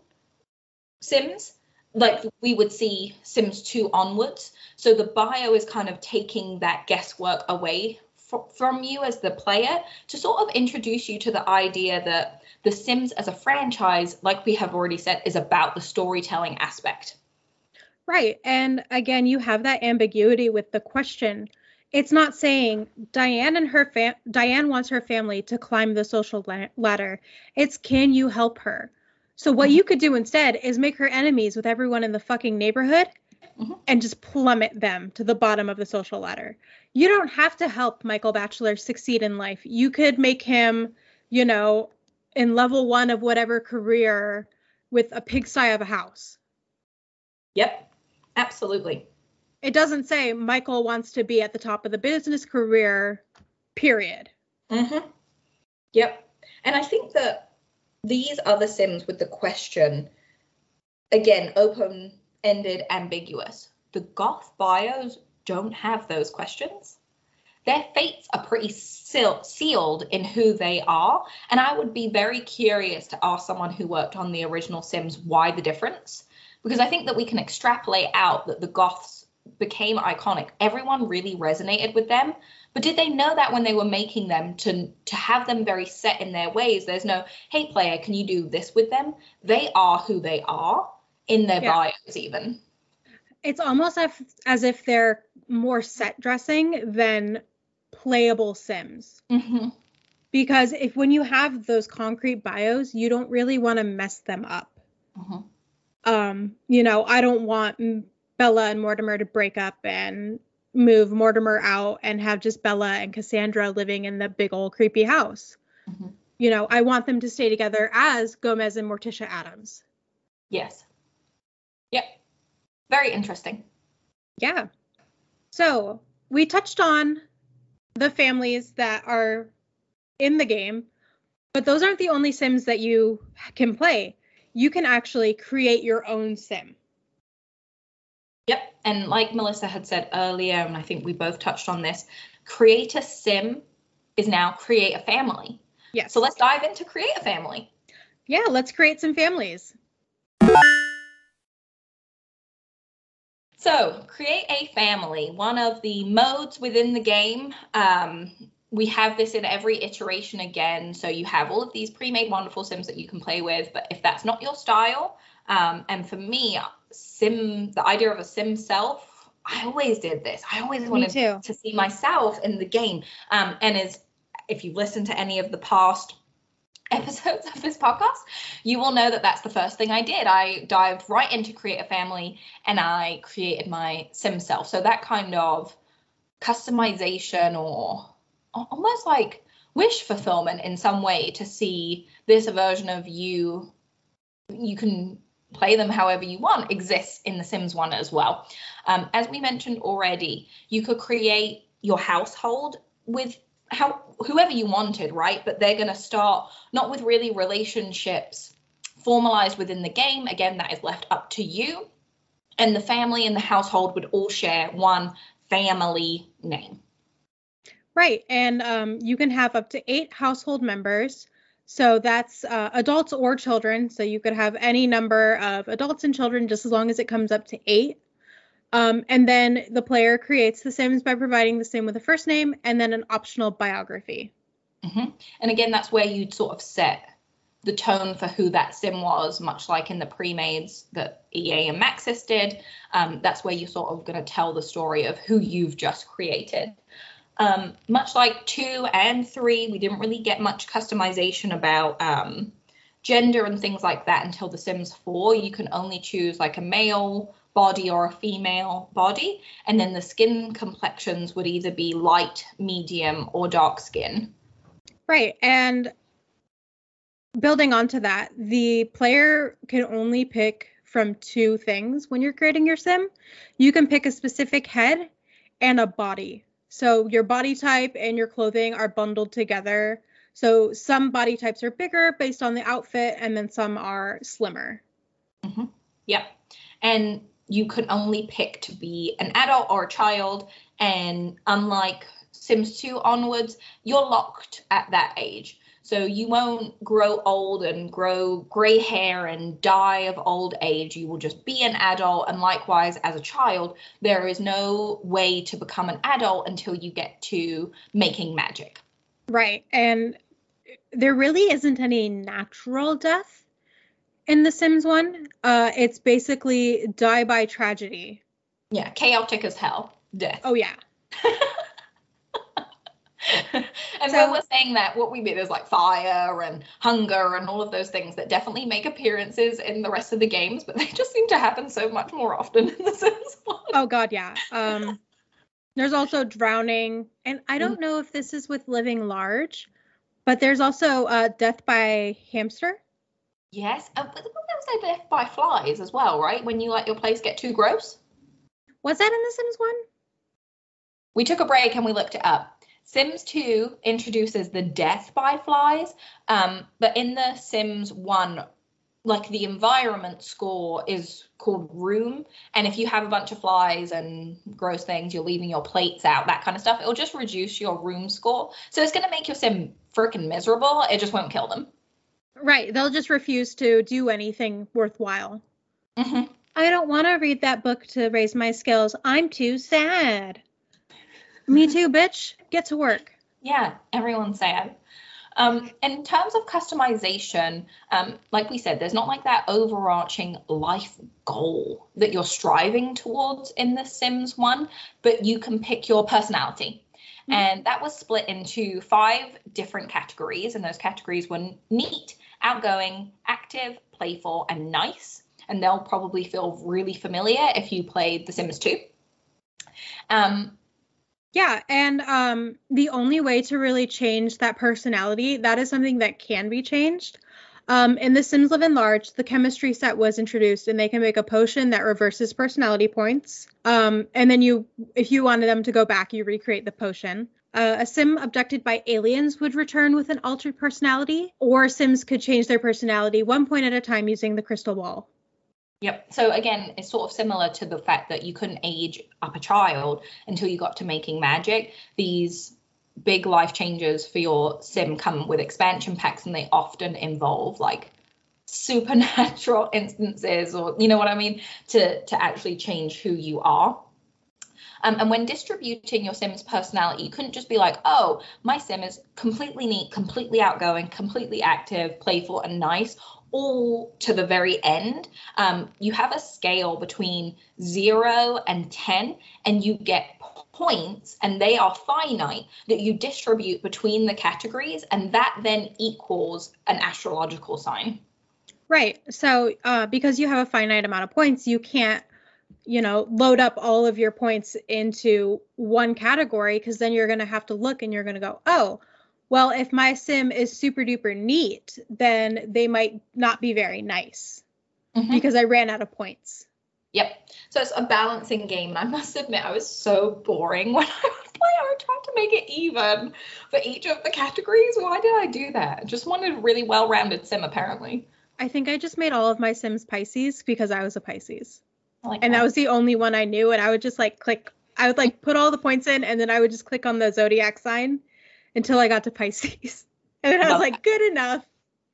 Sims, like we would see Sims two onwards. So the bio is kind of taking that guesswork away f- from you as the player to sort of introduce you to the idea that The Sims as a franchise, like we have already said, is about the storytelling aspect. Right. And again, you have that ambiguity with the question. It's not saying Diane and her fam- Diane wants her family to climb the social la- ladder. It's, can you help her? So what mm-hmm. you could do instead is make her enemies with everyone in the fucking neighborhood mm-hmm. and just plummet them to the bottom of the social ladder. You don't have to help Michael Bachelor succeed in life. You could make him, you know, in level one of whatever career with a pigsty of a house. Yep, absolutely. It doesn't say Michael wants to be at the top of the business career, period. Mm-hmm. Yep. And I think that these other Sims with the question, again, open-ended, ambiguous. The goth bios don't have those questions. Their fates are pretty seal- sealed in who they are. And I would be very curious to ask someone who worked on the original Sims why the difference. Because I think that we can extrapolate out that the goths became iconic. Everyone really resonated with them. But did they know that when they were making them to, to have them very set in their ways? There's no, hey, player, can you do this with them? They are who they are in their yeah. bios even. It's almost as, as if they're more set dressing than playable Sims. Mm-hmm. because if when you have those concrete bios, you don't really want to mess them up. Mm-hmm. Um, you know, I don't want Bella and Mortimer to break up and move Mortimer out and have just Bella and Cassandra living in the big old creepy house. Mm-hmm. You know, I want them to stay together as Gomez and Morticia Addams. Yes. Yep. Very interesting. Yeah. So we touched on the families that are in the game, but those aren't the only Sims that you can play. You can actually create your own Sim. Yep. And like Melissa had said earlier, and I think we both touched on this, create a Sim is now create a family. Yes. So let's dive into create a family. Yeah, let's create some families. So create a family, one of the modes within the game. Um, we have this in every iteration again. So you have all of these pre-made wonderful Sims that you can play with. But if that's not your style, um, and for me, Sim, the idea of a Sim self, I always did this. I always wanted to see myself in the game. Um, and as if you've listened to any of the past episodes of this podcast, you will know that that's the first thing I did. I dived right into create a family and I created my Sim self. So that kind of customization or almost like wish fulfillment in some way to see this version of you, you can play them however you want, exists in The Sims one as well. Um, as we mentioned already, you could create your household with how whoever you wanted, right? But they're going to start not with really relationships formalized within the game. Again, that is left up to you. And the family and the household would all share one family name. Right. And um, you can have up to eight household members. So that's uh, adults or children. So you could have any number of adults and children just as long as it comes up to eight. Um, and then the player creates the Sims by providing the Sim with a first name and then an optional biography. Mm-hmm. And again, that's where you'd sort of set the tone for who that Sim was, much like in the pre-mades that E A and Maxis did. Um, that's where you're sort of going to tell the story of who you've just created. Um, much like two and three, we didn't really get much customization about um, gender and things like that until The Sims four. You can only choose like a male body or a female body, and then the skin complexions would either be light, medium, or dark skin. Right. And building onto that, the player can only pick from two things when you're creating your Sim. You can pick a specific head and a body. So your body type and your clothing are bundled together. So some body types are bigger based on the outfit, and then some are slimmer. Mm-hmm. Yep. And you can only pick to be an adult or a child. And unlike Sims two onwards, you're locked at that age. So you won't grow old and grow gray hair and die of old age. You will just be an adult. And likewise, as a child, there is no way to become an adult until you get to making magic. Right. And there really isn't any natural death in The Sims one. Uh, it's basically die by tragedy. Yeah, chaotic as hell. Death. Oh, yeah. And so, when we're saying that, what we mean is like fire and hunger and all of those things that definitely make appearances in the rest of the games, but they just seem to happen so much more often in The Sims one. Oh, God, yeah. Um, there's also drowning. And I don't know if this is with living large, but there's also uh, death by hamster. Yes. Uh, but there was death by flies as well, right? When you let your place get too gross. Was that in The Sims one? We took a break and we looked it up. Sims two introduces the death by flies, um, but in the Sims one, like the environment score is called room, and if you have a bunch of flies and gross things, you're leaving your plates out, that kind of stuff, it'll just reduce your room score. So it's going to make your Sim freaking miserable. It just won't kill them. Right. They'll just refuse to do anything worthwhile. Mm-hmm. I don't want to read that book to raise my skills. I'm too sad. Me too, bitch. Get to work. Yeah, everyone's sad. Um, in terms of customization, um, like we said, there's not like that overarching life goal that you're striving towards in The Sims one, but you can pick your personality. Mm-hmm. And that was split into five different categories. And those categories were neat, outgoing, active, playful, and nice. And they'll probably feel really familiar if you played The Sims two. Um, yeah, and um, the only way to really change that personality, that is something that can be changed. Um, in The Sims Live and Large, the chemistry set was introduced, and they can make a potion that reverses personality points. Um, and then you, if you wanted them to go back, you recreate the potion. Uh, a Sim abducted by aliens would return with an altered personality, or Sims could change their personality one point at a time using the crystal ball. Yep. So again, it's sort of similar to the fact that you couldn't age up a child until you got to making magic. These big life changes for your sim come with expansion packs, and they often involve like supernatural instances, or you know what I mean, to to actually change who you are. Um, and when distributing your sim's personality, you couldn't just be like, oh, my sim is completely neat, completely outgoing, completely active, playful, and nice, all to the very end. Um, you have a scale between zero and ten, and you get points, and they are finite, that you distribute between the categories, and that then equals an astrological sign. Right. So uh, because you have a finite amount of points, you can't, you know, load up all of your points into one category, because then you're going to have to look and you're going to go, oh, well, if my sim is super duper neat, then they might not be very nice mm-hmm. because I ran out of points. Yep. So it's a balancing game. And I must admit, I was so boring when I would play. I would try to make it even for each of the categories. Why did I do that? I just wanted a really well-rounded sim, apparently. I think I just made all of my sims Pisces because I was a Pisces. Like and that. that was the only one I knew. And I would just like click, I would like put all the points in, and then I would just click on the zodiac sign until I got to Pisces. And then I was love like, that. Good enough.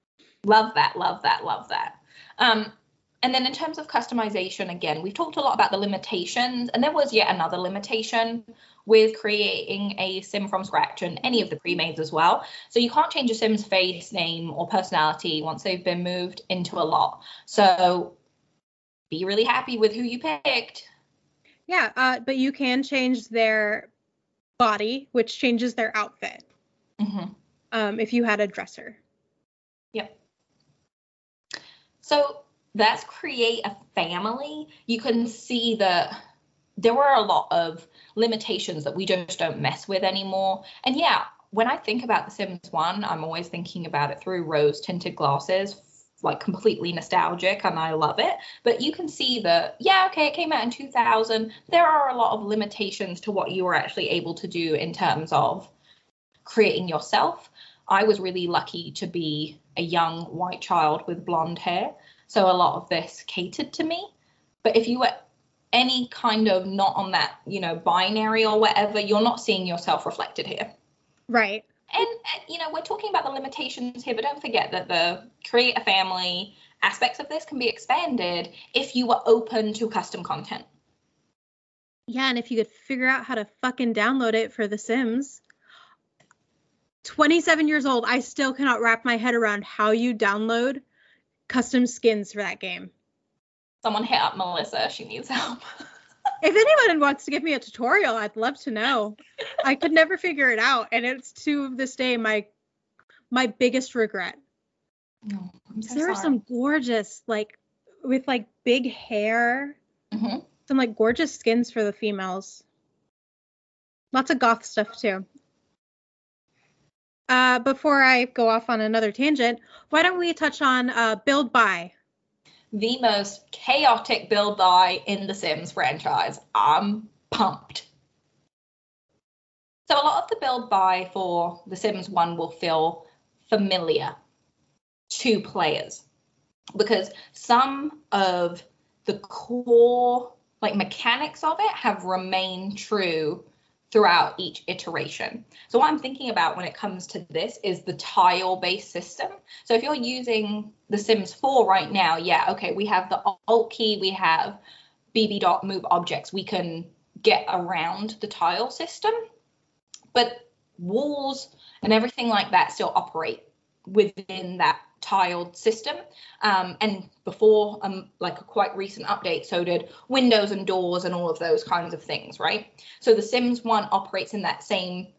Love that, love that, love that. Um, and then in terms of customization, again, we've talked a lot about the limitations, and there was yet another limitation with creating a sim from scratch, and any of the pre-mades as well. So you can't change a sim's face, name, or personality once they've been moved into a lot. So be really happy with who you picked. Yeah, uh, but you can change their body, which changes their outfit. Mm-hmm. Um, if you had a dresser. Yep. So that's create a family. You can see that there were a lot of limitations that we just don't mess with anymore. And yeah, when I think about The Sims one, I'm always thinking about it through rose tinted glasses, like completely nostalgic, and I love it. But you can see that, yeah, okay, it came out in two thousand. There are a lot of limitations to what you were actually able to do in terms of creating yourself. I was really lucky to be a young white child with blonde hair, so a lot of this catered to me. But if you were any kind of not on that, you know, binary or whatever, you're not seeing yourself reflected here. Right. And, you know, we're talking about the limitations here, but don't forget that the create a family aspects of this can be expanded if you were open to custom content. Yeah, and if you could figure out how to fucking download it for The Sims. twenty-seven years old, I still cannot wrap my head around how you download custom skins for that game. Someone hit up Melissa. She needs help. If anyone wants to give me a tutorial, I'd love to know. I could never figure it out, and it's to this day my my biggest regret. No, I'm so there sorry. are some gorgeous, like, with like big hair, mm-hmm. some like gorgeous skins for the females. Lots of goth stuff too. Uh, before I go off on another tangent, why don't we touch on uh, build buy? The most chaotic build buy in the Sims franchise. I'm pumped. So a lot of the build buy for The Sims one will feel familiar to players because some of the core like mechanics of it have remained true throughout each iteration. So what I'm thinking about when it comes to this is the tile-based system. So if you're using The Sims four right now, yeah, okay, we have the Alt key, we have B B dot move objects. We can get around the tile system, but walls and everything like that still operate within that tiled system. Um, and before um, like a quite recent update, so did windows and doors and all of those kinds of things, right? So The Sims one operates in that same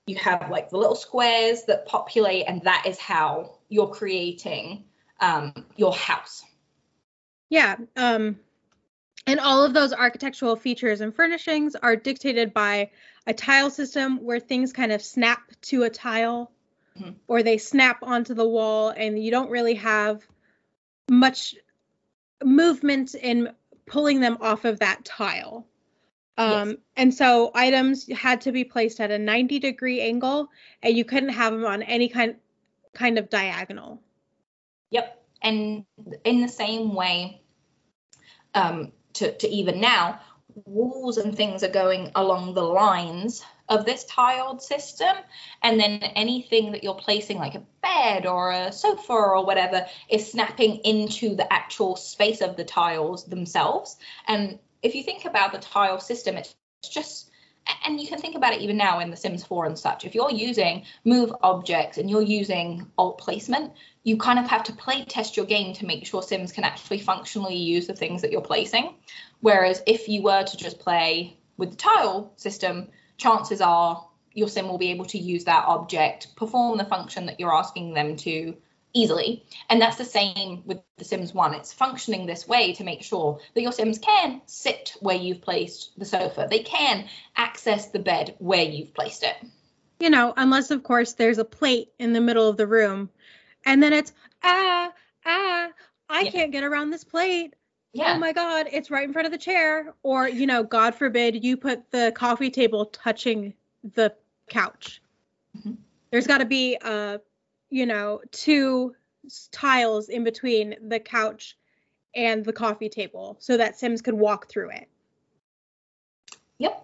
you have like the little squares that populate, and that is how you're creating um, your house. Yeah. Um, and all of those architectural features and furnishings are dictated by a tile system where things kind of snap to a tile, mm-hmm. or they snap onto the wall, and you don't really have much movement in pulling them off of that tile. Um, yes. And so items had to be placed at a ninety degree angle, and you couldn't have them on any kind kind of diagonal. Yep. And in the same way, um, to, to even now, walls and things are going along the lines of this tiled system, and then anything that you're placing, like a bed or a sofa or whatever, is snapping into the actual space of the tiles themselves. And if you think about the tile system, it's just, and you can think about it even now in The Sims four and such, if you're using move objects and you're using alt placement, you kind of have to play test your game to make sure Sims can actually functionally use the things that you're placing. Whereas if you were to just play with the tile system, chances are your Sim will be able to use that object, perform the function that you're asking them to easily. And that's the same with The Sims one. It's functioning this way to make sure that your Sims can sit where you've placed the sofa. They can access the bed where you've placed it. You know, unless, of course, there's a plate in the middle of the room. And then it's, ah, ah, I yeah. can't get around this plate. Yeah. Oh, my God, it's right in front of the chair. Or, you know, God forbid you put the coffee table touching the couch. Mm-hmm. There's got to be, uh, you know, two tiles in between the couch and the coffee table so that Sims could walk through it. Yep.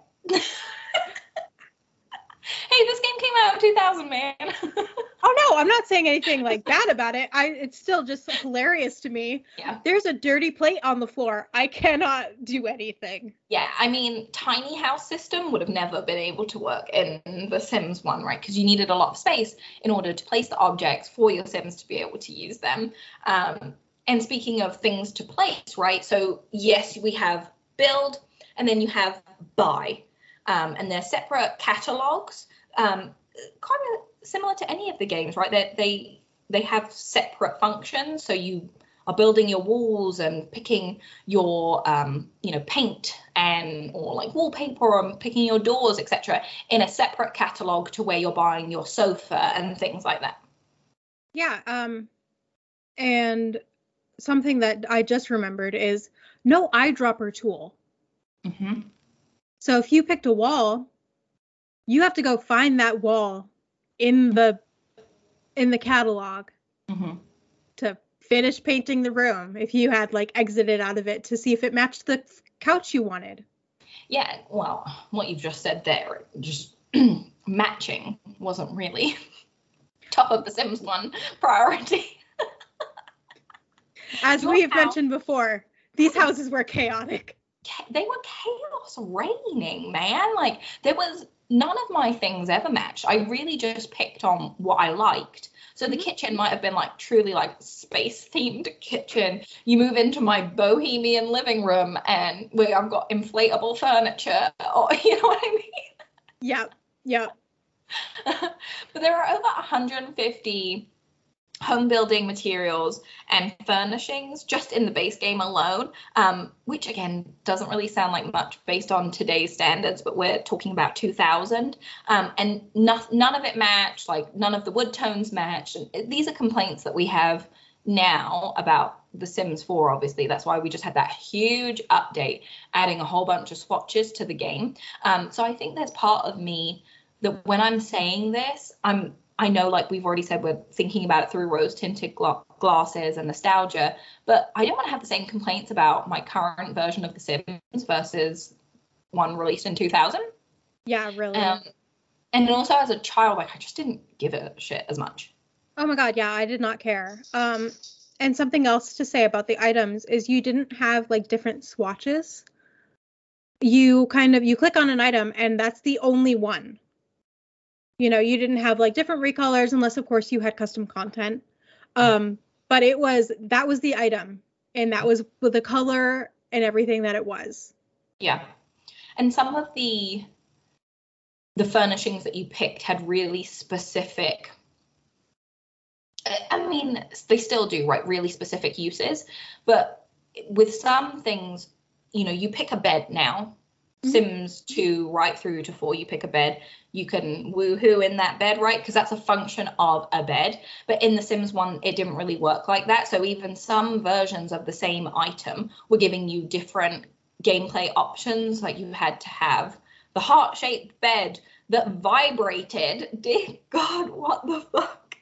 Hey, this game came out in two thousand, man. Oh, no, I'm not saying anything like bad about it. I It's still just hilarious to me. Yeah. There's a dirty plate on the floor. I cannot do anything. Yeah, I mean, tiny house system would have never been able to work in The Sims one, right? Because you needed a lot of space in order to place the objects for your Sims to be able to use them. Um, and speaking of things to place, right? So, yes, we have build, and then you have buy. Um, and they're separate catalogs, um, kind of similar to any of the games, right? They, they they have separate functions. So you are building your walls and picking your, um, you know, paint and or like wallpaper or picking your doors, et cetera, in a separate catalog to where you're buying your sofa and things like that. Yeah. Um, and something that I just remembered is no eyedropper tool. Mm-hmm. So if you picked a wall, you have to go find that wall in the in the catalog mm-hmm. to finish painting the room if you had like exited out of it to see if it matched the couch you wanted. Yeah, well, what you've just said there, just matching wasn't really top of the Sims one priority. As we have mentioned before, these houses were chaotic. They were chaos raining, man. Like, there was none of my things ever matched. I really just picked on what I liked. So the mm-hmm. kitchen might have been like truly like space themed kitchen. You move into my bohemian living room and where I've got inflatable furniture, or you know what I mean? Yeah, yeah. But there are over one hundred fifty home building materials and furnishings just in the base game alone, um, which again doesn't really sound like much based on today's standards, but we're talking about two thousand, um, and no, none of it matched, like none of the wood tones matched. And these are complaints that we have now about The Sims four, obviously. That's why we just had that huge update, adding a whole bunch of swatches to the game. Um, so I think there's part of me that when I'm saying this, I'm I know, like we've already said, we're thinking about it through rose-tinted gla- glasses and nostalgia, but I don't want to have the same complaints about my current version of The Sims versus one released in two thousand. Yeah, really. Um, and also as a child, like I just didn't give a shit as much. Oh my God, yeah, I did not care. Um, and something else to say about the items is you didn't have like different swatches. You kind of, you click on an item and that's the only one. You know, you didn't have like different recolors unless, of course, you had custom content. Um, but it was, that was the item. And that was the color and everything that it was. Yeah. And some of the the furnishings that you picked had really specific, I mean, they still do, right? Really specific uses. But with some things, you know, you pick a bed now, mm-hmm. Sims two right through to four, you pick a bed. You can woohoo in that bed, right? Because that's a function of a bed. But in The Sims one, it didn't really work like that. So even some versions of the same item were giving you different gameplay options. Like you had to have the heart-shaped bed that vibrated. Dear God, what the fuck?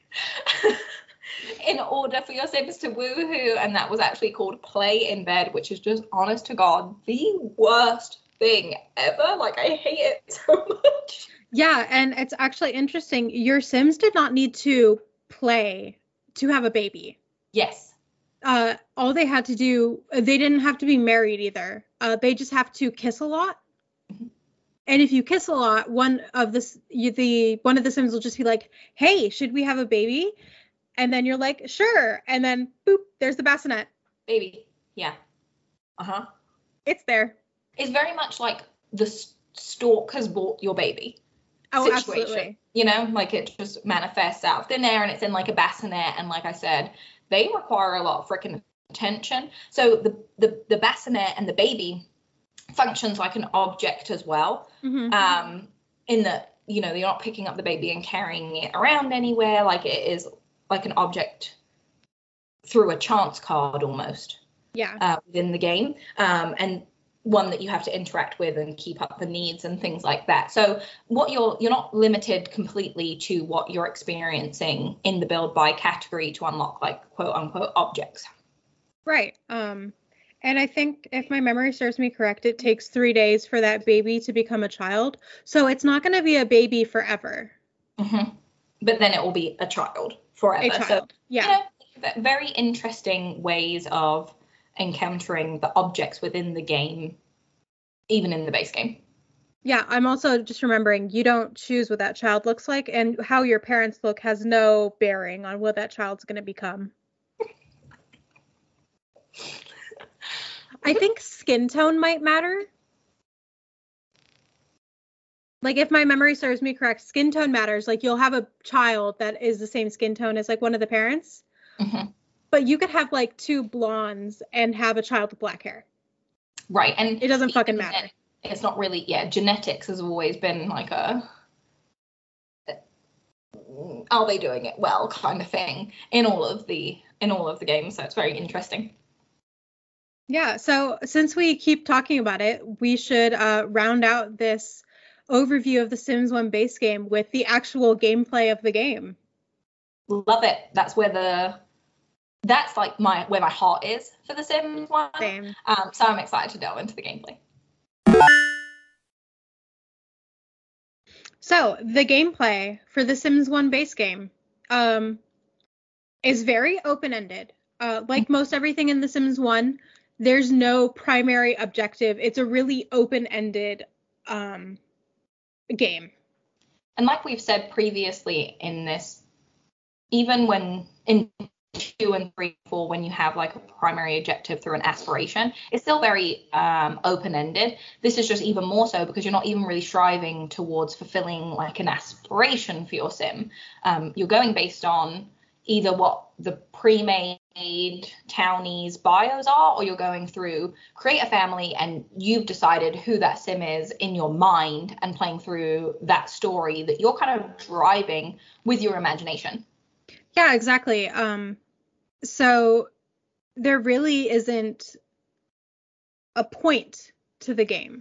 In order for your Sims to woohoo, and that was actually called Play in Bed, which is just, honest to God, the worst thing ever. Like, I hate it so much. Yeah, and it's actually interesting. Your Sims did not need to play to have a baby. Yes. Uh, all they had to do, they didn't have to be married either. Uh, they just have to kiss a lot. Mm-hmm. And if you kiss a lot, one of the, you, the one of the Sims will just be like, "Hey, should we have a baby?" And then you're like, "Sure." And then, boop, there's the bassinet. Baby. Yeah. Uh-huh. It's there. It's very much like the stork has bought your baby. Oh, situation. Absolutely. You know, like it just manifests out of thin air and it's in like a bassinet. And like I said, they require a lot of freaking attention. So the, the, the bassinet and the baby functions like an object as well. Mm-hmm. Um, in that, you know, you're not picking up the baby and carrying it around anywhere. Like it is like an object through a chance card almost. Yeah. Uh, within the game. Um, and one that you have to interact with and keep up the needs and things like that. So what you're you're not limited completely to what you're experiencing in the build by category to unlock like quote unquote objects. Right. Um, and I think if my memory serves me correct, it takes three days for that baby to become a child. So it's not going to be a baby forever. Mm-hmm. But then it will be a child forever. A child. So, yeah. You know, very interesting ways of encountering the objects within the game, even in the base game. Yeah, I'm also just remembering you don't choose what that child looks like, and how your parents look has no bearing on what that child's going to become. I think skin tone might matter. Like, if my memory serves me correct, skin tone matters. Like, you'll have a child that is the same skin tone as, like, one of the parents. Mm-hmm. But you could have, like, two blondes and have a child with black hair. Right. And it doesn't fucking matter. It's not really, yeah, genetics has always been, like, a, are they doing it well kind of thing in all of the, in all of the games. So it's very interesting. Yeah. So since we keep talking about it, we should uh, round out this overview of the Sims one base game with the actual gameplay of the game. Love it. That's where the that's like my where my heart is for the Sims one. Same. Um, so I'm excited to delve into the gameplay. So the gameplay for the Sims one base game um, is very open-ended. Uh, like most everything in the Sims one, there's no primary objective. It's a really open-ended um, game. And like we've said previously in this, even when in two and three, four, when you have like a primary objective through an aspiration, it's still very um, open-ended. This is just even more so because you're not even really striving towards fulfilling like an aspiration for your sim. Um, you're going based on either what the pre-made townies bios are, or you're going through create a family and you've decided who that sim is in your mind and playing through that story that you're kind of driving with your imagination. Yeah, exactly. Um, so there really isn't a point to the game.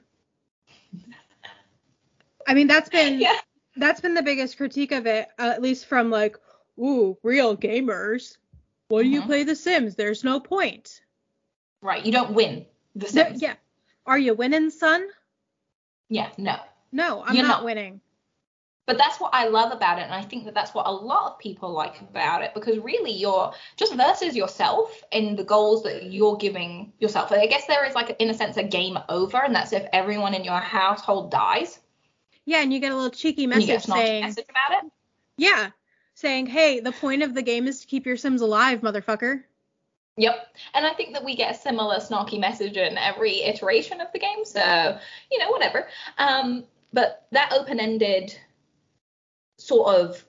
I mean, that's been yeah. that's been the biggest critique of it, uh, at least from like, ooh, real gamers. Why do mm-hmm. you play The Sims? There's no point. Right, you don't win The Sims. No, yeah. Are you winning, son? Yeah, no. No, I'm You're not, not winning. But that's what I love about it, and I think that that's what a lot of people like about it, because really you're just versus yourself in the goals that you're giving yourself. I guess there is like, in a sense, a game over, and that's if everyone in your household dies. Yeah, and you get a little cheeky message you get a saying, message about it. Yeah, saying, hey, the point of the game is to keep your Sims alive, motherfucker. Yep. And I think that we get a similar snarky message in every iteration of the game, so, you know, whatever. Um, but that open-ended sort of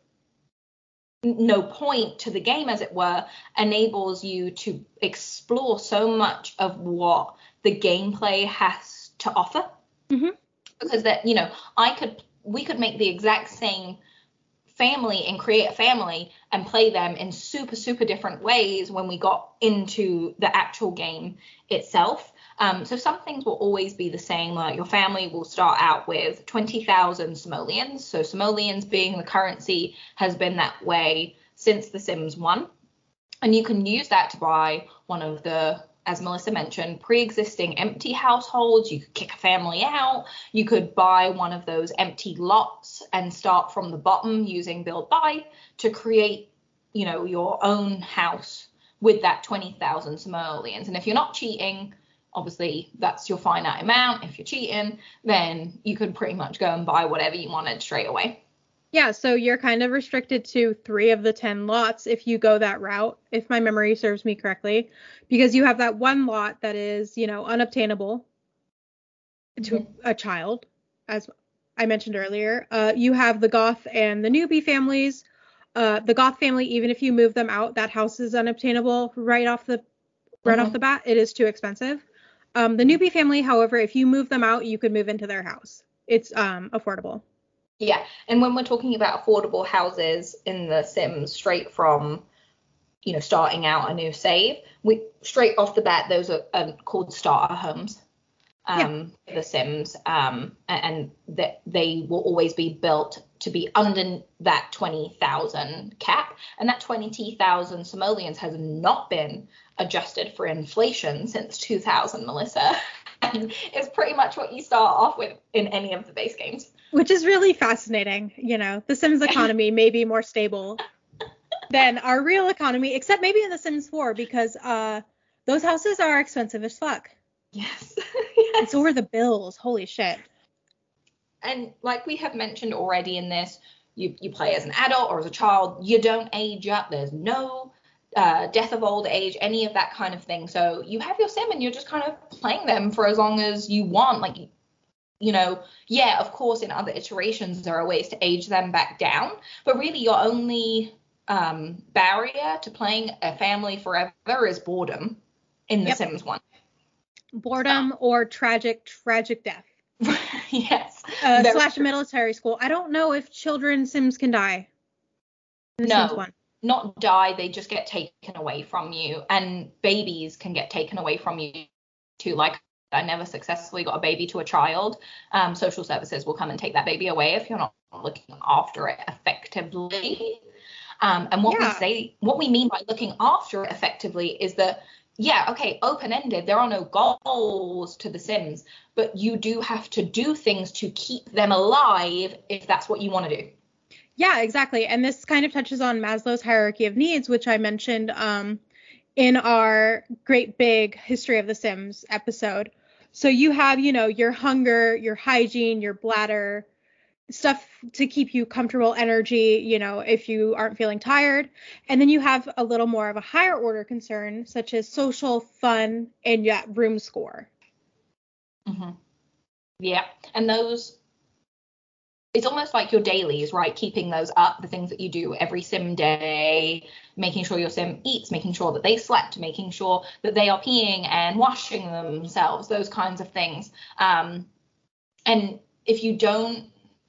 no point to the game, as it were, enables you to explore so much of what the gameplay has to offer. Mm-hmm. Because that, you know, I could, we could make the exact same family and create a family and play them in super, super different ways when we got into the actual game itself. Um, so some things will always be the same. Like your family will start out with twenty thousand simoleons. So simoleons being the currency has been that way since The Sims one. And you can use that to buy one of the, as Melissa mentioned, pre-existing empty households. You could kick a family out. You could buy one of those empty lots and start from the bottom using build buy to create, you know, your own house with that twenty thousand simoleons. And if you're not cheating, obviously that's your finite amount. If you're cheating, then you could pretty much go and buy whatever you wanted straight away. Yeah, so you're kind of restricted to three of the ten lots if you go that route, if my memory serves me correctly, because you have that one lot that is, you know, unobtainable to mm-hmm. a child, as I mentioned earlier. Uh, you have the Goth and the Newbie families. Uh, the Goth family, even if you move them out, that house is unobtainable right off the right mm-hmm. off the bat. It is too expensive. Um, the Newbie family, however, if you move them out, you could move into their house. It's um, affordable. Yeah, and when we're talking about affordable houses in The Sims, straight from, you know, starting out a new save, we straight off the bat, those are um, called starter homes. Um, yeah. The Sims, um, and that they will always be built to be under that twenty thousand cap, and that twenty thousand simoleons has not been adjusted for inflation since two thousand, Melissa. And it's pretty much what you start off with in any of the base games. Which is really fascinating. You know, the Sims economy may be more stable than our real economy, except maybe in the Sims four, because uh, those houses are expensive as fuck. Yes. Yes. And so are the bills. Holy shit. And like we have mentioned already in this, you, you play as an adult or as a child. You don't age up. There's no uh, death of old age, any of that kind of thing. So you have your Sim and you're just kind of playing them for as long as you want. Like, you know, yeah, of course, in other iterations, there are ways to age them back down. But really, your only um, barrier to playing a family forever is boredom in The yep. Sims one. Boredom or tragic, tragic death. Yes. Uh, slash military school. I don't know if children Sims can die. In no, Sims one. Not die. They just get taken away from you. And babies can get taken away from you too. Like, I never successfully got a baby to a child. Um, social services will come and take that baby away if you're not looking after it effectively. Um, and what yeah. we say, what we mean by looking after it effectively is that, yeah, okay, open-ended, there are no goals to The Sims, but you do have to do things to keep them alive if that's what you want to do. Yeah, exactly. And this kind of touches on Maslow's hierarchy of needs, which I mentioned um, in our great big History of The Sims episode. So you have, you know, your hunger, your hygiene, your bladder, stuff to keep you comfortable, energy, you know, if you aren't feeling tired. And then you have a little more of a higher order concern, such as social, fun, and yeah, room score. Mm-hmm. Yeah. And those, it's almost like your dailies, right? Keeping those up, the things that you do every Sim day, making sure your Sim eats, making sure that they slept, making sure that they are peeing and washing themselves, those kinds of things. Um, and if you don't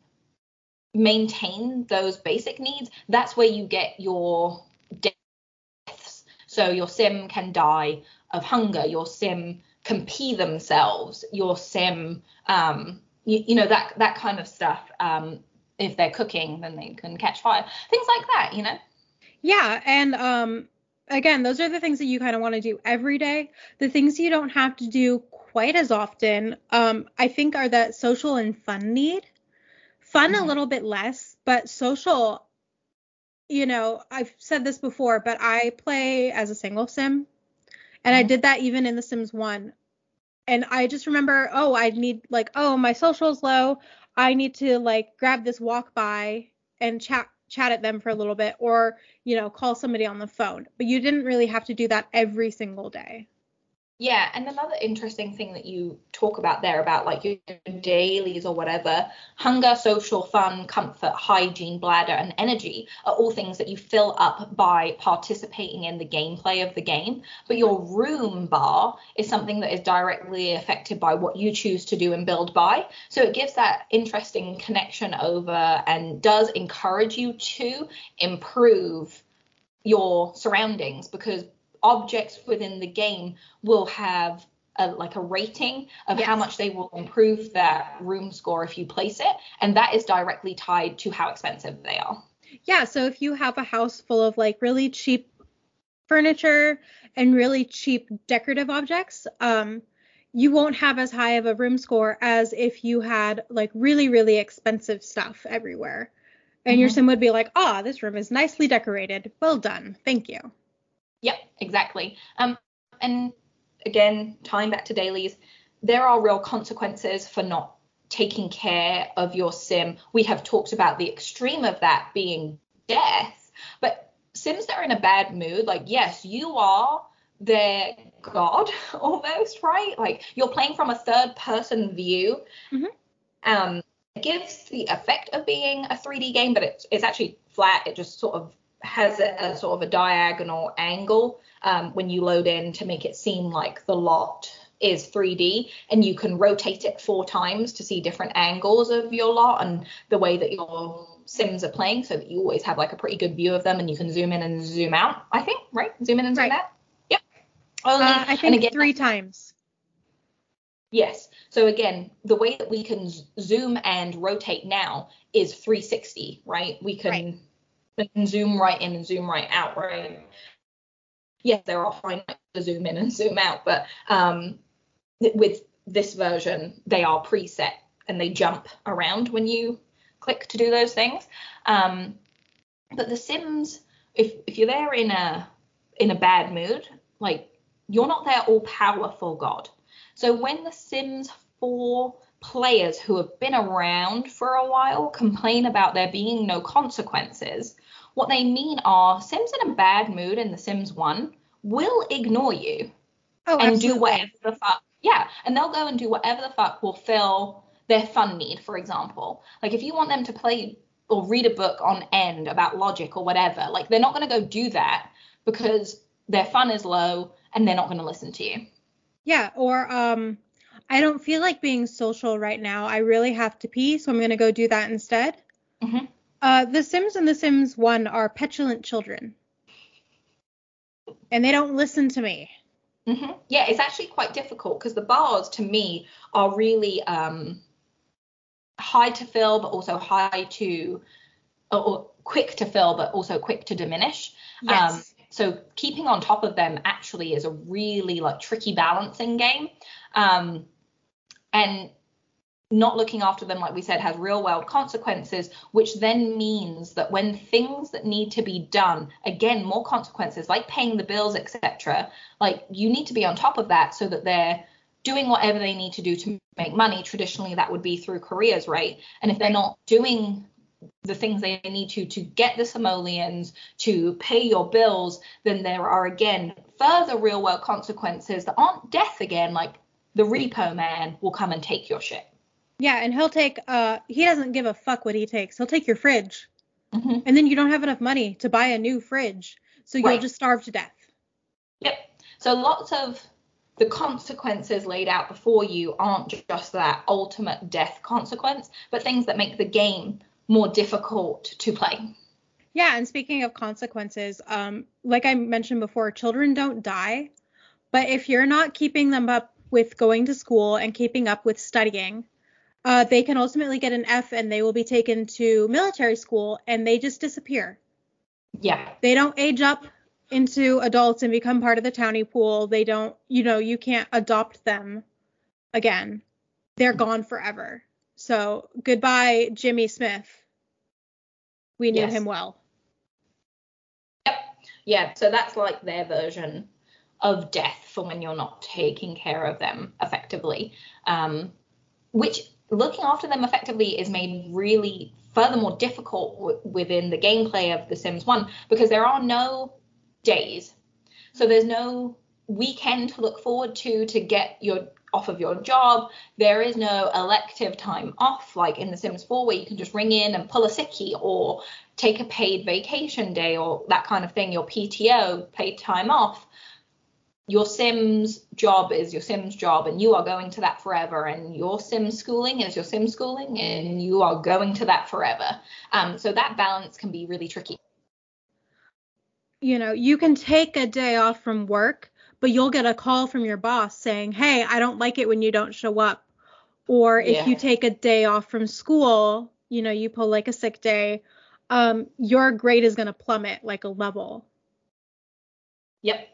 maintain those basic needs, that's where you get your deaths. So your Sim can die of hunger, your Sim can pee themselves, your Sim, um, you, you know, that that kind of stuff. Um, if they're cooking, then they can catch fire, things like that, you know. Yeah, and um, again, those are the things that you kind of want to do every day. The things you don't have to do quite as often, um, I think, are that social and fun need. Fun mm-hmm. a little bit less, but social, you know, I've said this before, but I play as a single Sim. And mm-hmm. I did that even in The Sims one. And I just remember, oh, I need like, oh, my social's low. I need to like grab this walk by and chat chat at them for a little bit, or, you know, call somebody on the phone. But you didn't really have to do that every single day. Yeah, and another interesting thing that you talk about there about like your dailies or whatever, hunger, social, fun, comfort, hygiene, bladder, and energy are all things that you fill up by participating in the gameplay of the game. But your room bar is something that is directly affected by what you choose to do and build by. So it gives that interesting connection over and does encourage you to improve your surroundings, because objects within the game will have a, like a rating of yes. how much they will improve that room score if you place it, and that is directly tied to how expensive they are. Yeah, so if you have a house full of like really cheap furniture and really cheap decorative objects, um you won't have as high of a room score as if you had like really really expensive stuff everywhere, and mm-hmm. your sim would be like, ah, oh, this room is nicely decorated, well done, thank you. Yep, exactly. Um, and again, tying back to dailies, there are real consequences for not taking care of your sim. We have talked about the extreme of that being death, but sims that are in a bad mood, like, yes, you are their god almost, right? Like, you're playing from a third person view. Mm-hmm. Um, it gives the effect of being a three D game, but it's, it's actually flat. It just sort of has a, a sort of a diagonal angle um, when you load in to make it seem like the lot is three D, and you can rotate it four times to see different angles of your lot and the way that your sims are playing, so that you always have like a pretty good view of them, and you can zoom in and zoom out, I think, right? Zoom in and zoom right. out? Yep. Only, uh, I think again, three times. Yes. So again, the way that we can zoom and rotate now is three sixty, right? We can... Right. And zoom right in and zoom right out, right? Yes, there are finite to zoom in and zoom out, but um, with this version, they are preset and they jump around when you click to do those things. Um, but The Sims, if if you're there in a in a bad mood, like, you're not their all-powerful god. So when The Sims four players who have been around for a while complain about there being no consequences, what they mean are Sims in a bad mood in The Sims one will ignore you oh, and absolutely. do whatever the fuck. Yeah, and they'll go and do whatever the fuck will fill their fun need, for example. Like, if you want them to play or read a book on end about logic or whatever, like, they're not going to go do that because their fun is low and they're not going to listen to you. Yeah, or um, I don't feel like being social right now. I really have to pee, so I'm going to go do that instead. Mm-hmm. Uh, the Sims and The Sims one are petulant children. And they don't listen to me. Mm-hmm. Yeah, it's actually quite difficult because the bars, to me, are really um, high to fill, but also high to, or, or quick to fill, but also quick to diminish. Yes. Um, so keeping on top of them actually is a really like tricky balancing game. Um, and not looking after them, like we said, has real world consequences, which then means that when things that need to be done, again, more consequences, like paying the bills, et cetera, like, you need to be on top of that so that they're doing whatever they need to do to make money. Traditionally, that would be through careers, right? And if they're not doing the things they need to to get the simoleons, to pay your bills, then there are, again, further real world consequences that aren't death again, like the repo man will come and take your shit. Yeah, and he'll take, uh, he doesn't give a fuck what he takes. He'll take your fridge. Mm-hmm. And then you don't have enough money to buy a new fridge. So you'll right. just starve to death. Yep. So lots of the consequences laid out before you aren't just that ultimate death consequence, but things that make the game more difficult to play. Yeah, and speaking of consequences, um, like I mentioned before, children don't die. But if you're not keeping them up with going to school and keeping up with studying, Uh, they can ultimately get an F and they will be taken to military school and they just disappear. Yeah. They don't age up into adults and become part of the townie pool. They don't, you know, you can't adopt them again. They're gone forever. So goodbye, Jimmy Smith. We knew yes. him well. Yep. Yeah. So that's like their version of death for when you're not taking care of them effectively, um, which looking after them effectively is made really furthermore difficult w- within the gameplay of The Sims one, because there are no days. So there's no weekend to look forward to to get your off of your job. There is no elective time off like in The Sims four, where you can just ring in and pull a sickie or take a paid vacation day or that kind of thing, your P T O, paid time off. Your Sims job is your Sims job, and you are going to that forever. And your Sims schooling is your Sims schooling, and you are going to that forever. Um, so that balance can be really tricky. You know, you can take a day off from work, but you'll get a call from your boss saying, hey, I don't like it when you don't show up. Or if Yeah. you take a day off from school, you know, you pull like a sick day, um, your grade is going to plummet like a level. Yep.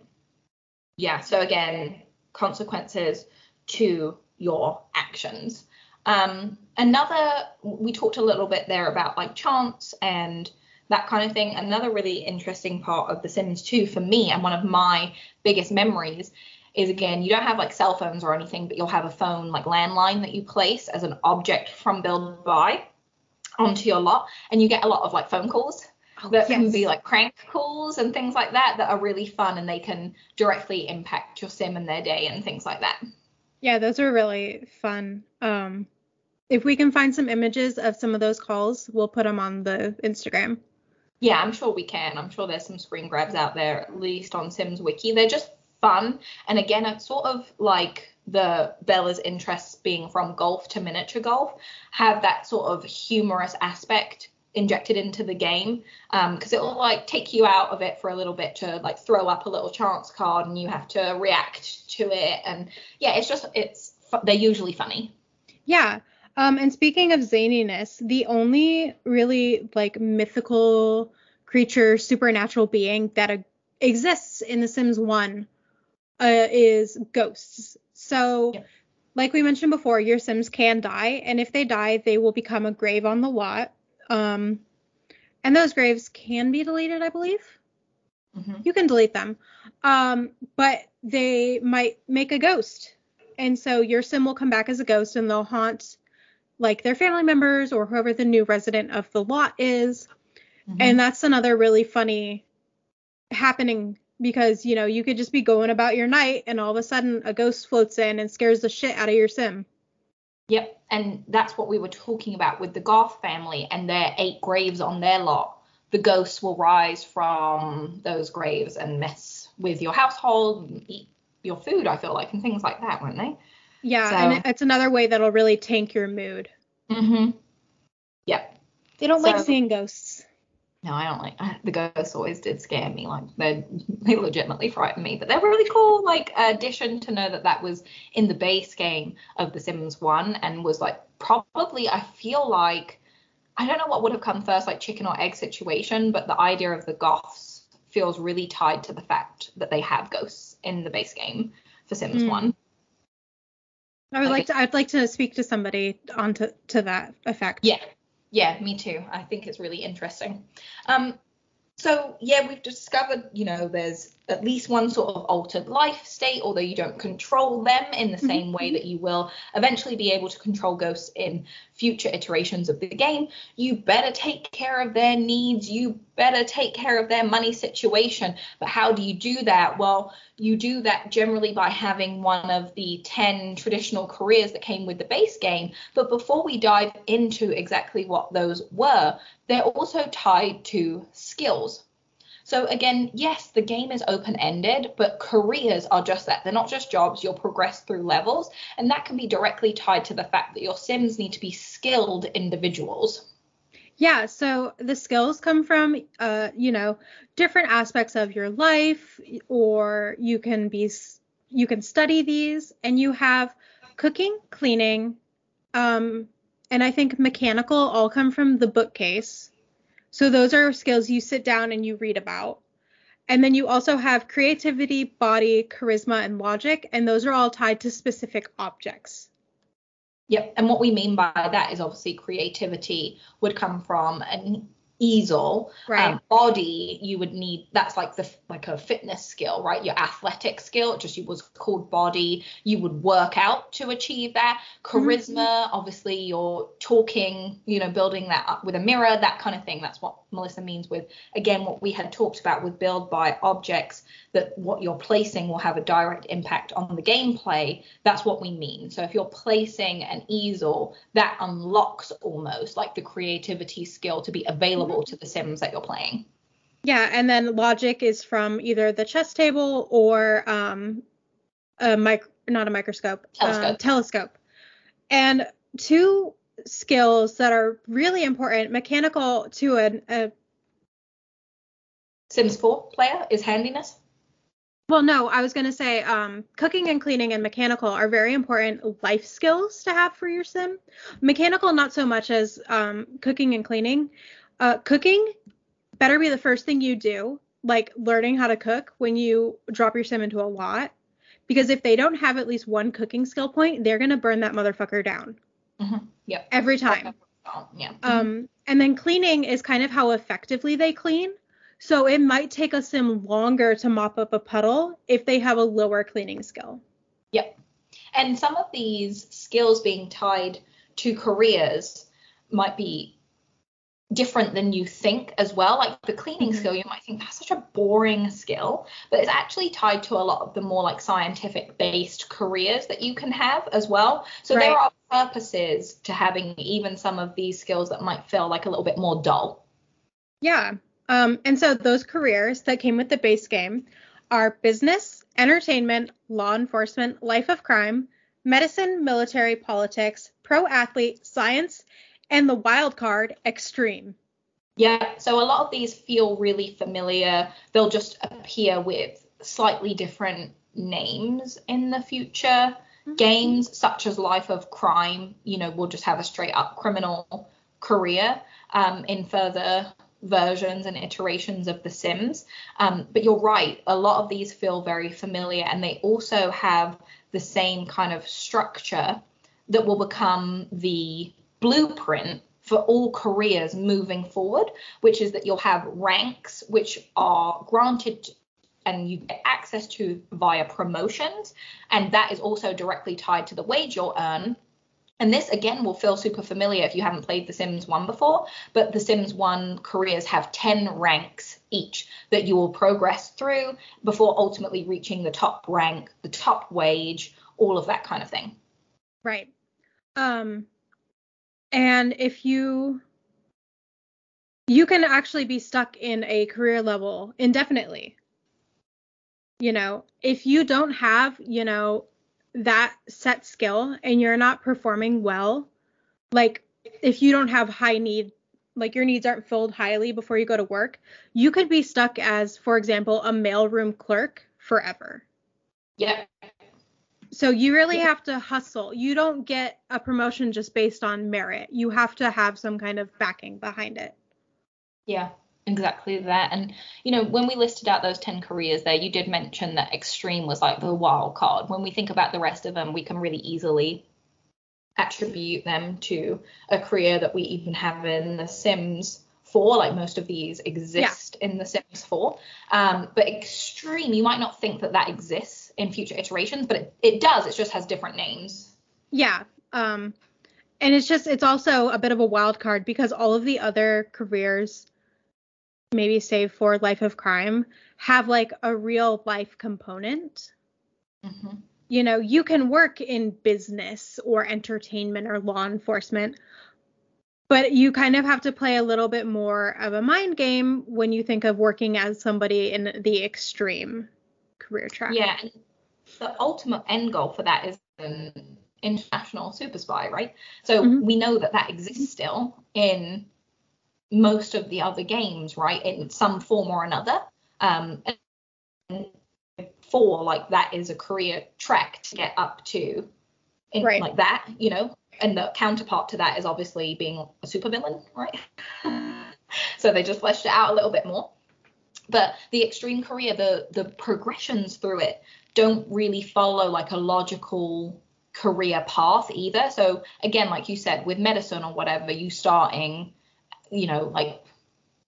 Yeah. So again, consequences to your actions. Um, another, we talked a little bit there about like chance and that kind of thing. Another really interesting part of The Sims two for me, and one of my biggest memories, is again, you don't have like cell phones or anything, but you'll have a phone like landline that you place as an object from Build Buy onto your lot, and you get a lot of like phone calls oh, that yes. can be like prank calls and things like that that are really fun, and they can directly impact your sim and their day and things like that. Yeah, those are really fun. Um, if we can find some images of some of those calls, we'll put them on the Instagram. Yeah, I'm sure we can. I'm sure there's some screen grabs out there, at least on Sims Wiki. They're just fun. And again, it's sort of like the Bella's interests being from golf to miniature golf have that sort of humorous aspect injected into the game, um, because it will like take you out of it for a little bit to like throw up a little chance card and you have to react to it. And yeah, it's just, it's, they're usually funny. Yeah. Um, and speaking of zaniness, the only really like mythical creature, supernatural being that uh, exists in The Sims one uh, is ghosts. So yep. like we mentioned before, your Sims can die, and if they die, they will become a grave on the lot. Um, and those graves can be deleted, I believe. Mm-hmm. You can delete them. Um, but they might make a ghost. And so your Sim will come back as a ghost, and they'll haunt like their family members or whoever the new resident of the lot is. Mm-hmm. And that's another really funny happening, because, you know, you could just be going about your night and all of a sudden a ghost floats in and scares the shit out of your Sim. Yep. And that's what we were talking about with the Garth family and their eight graves on their lot. The ghosts will rise from those graves and mess with your household, and eat your food, I feel like, and things like that, won't they? Yeah, so, and it's another way that'll really tank your mood. Mm-hmm. Yep. They don't so, like seeing ghosts. No, I don't like the ghosts. Always did scare me. Like they, they legitimately frighten me. But they're really cool. Like addition to know that that was in the base game of The Sims one, and was like probably, I feel like, I don't know what would have come first, like chicken or egg situation, but the idea of the goths feels really tied to the fact that they have ghosts in the base game for Sims mm. one. I would like, like to. I'd like to speak to somebody on to, to that effect. Yeah, yeah, me too. I think it's really interesting. Um, so yeah, we've discovered, you know, there's at least one sort of altered life state, although you don't control them in the mm-hmm. same way that you will eventually be able to control ghosts in future iterations of the game. You better take care of their needs. You better take care of their money situation. But how do you do that? Well, you do that generally by having one of the ten traditional careers that came with the base game. But before we dive into exactly what those were, they're also tied to skills. So again, yes, the game is open-ended, but careers are just that. They're not just jobs. You'll progress through levels, and that can be directly tied to the fact that your Sims need to be skilled individuals. Yeah, so the skills come from, uh, you know, different aspects of your life, or you can be, you can study these, and you have cooking, cleaning, um, and I think mechanical all come from the bookcase. So those are skills you sit down and you read about. And then you also have creativity, body, charisma, and logic. And those are all tied to specific objects. Yep. And what we mean by that is obviously creativity would come from, and easel. Right. Um, body, you would need, that's like the like a fitness skill, right? Your athletic skill, it just it was called body. You would work out to achieve that. Charisma, mm-hmm. obviously you're talking, you know, building that up with a mirror, that kind of thing. That's what Melissa means with, again, what we had talked about with build by objects, that what you're placing will have a direct impact on the gameplay. That's what we mean. So if you're placing an easel, that unlocks almost like the creativity skill to be available to the Sims that you're playing. Yeah, and then logic is from either the chess table or um, a mic, not a microscope, telescope. Um, telescope. And two skills that are really important, mechanical to a, a Sims four player is handiness. Well, no, I was going to say um, cooking and cleaning and mechanical are very important life skills to have for your sim. Mechanical, not so much as um, cooking and cleaning. Uh, cooking better be the first thing you do, like learning how to cook when you drop your sim into a lot. Because if they don't have at least one cooking skill point, they're going to burn that motherfucker down. Mm-hmm. Yep. Every time. Yeah. Um, and then cleaning is kind of how effectively they clean. So it might take a sim longer to mop up a puddle if they have a lower cleaning skill. Yep. And some of these skills being tied to careers might be different than you think as well. Like the cleaning mm-hmm. skill, you might think that's such a boring skill, but it's actually tied to a lot of the more like scientific based careers that you can have as well. So right. there are purposes to having even some of these skills that might feel like a little bit more dull. Yeah. Um, and so those careers that came with the base game are business, entertainment, law enforcement, life of crime, medicine, military, politics, pro athlete, science, and the wild card, extreme. Yeah, so a lot of these feel really familiar. They'll just appear with slightly different names in the future. Mm-hmm. Games such as Life of Crime, you know, will just have a straight up criminal career um, in further versions and iterations of The Sims. Um, but you're right, a lot of these feel very familiar, and they also have the same kind of structure that will become the blueprint for all careers moving forward, which is that you'll have ranks which are granted and you get access to via promotions, and that is also directly tied to the wage you'll earn. And this, again, will feel super familiar if you haven't played The Sims one before, but The Sims one careers have ten ranks each that you will progress through before ultimately reaching the top rank, the top wage, all of that kind of thing. Right. Um, and if you, you can actually be stuck in a career level indefinitely. You know, if you don't have, you know, that set skill and you're not performing well, like if you don't have high need, like your needs aren't filled highly before you go to work, you could be stuck as, for example, a mailroom clerk forever. Yeah. So you really have to hustle. You don't get a promotion just based on merit. You have to have some kind of backing behind it. Yeah. Exactly that. And, you know, when we listed out those ten careers there, you did mention that extreme was like the wild card. When we think about the rest of them, we can really easily attribute them to a career that we even have in The Sims four. Like most of these exist yeah. in The Sims four. Um, but extreme, you might not think that that exists in future iterations, but it, it does. It just has different names. Yeah. Um, and it's just, it's also a bit of a wild card because all of the other careers, maybe save for Life of Crime, have like a real life component. Mm-hmm. You know, you can work in business or entertainment or law enforcement, but you kind of have to play a little bit more of a mind game when you think of working as somebody in the extreme career track. Yeah, and the ultimate end goal for that is an international super spy, right? So mm-hmm. we know that that exists still in most of the other games, right, in some form or another. Um, and for like that is a career track to get up to, in, right. like that, you know. And the counterpart to that is obviously being a supervillain, right? So they just fleshed it out a little bit more. But the extreme career, the the progressions through it don't really follow like a logical career path either. So again, like you said, with medicine or whatever, you starting, you know, like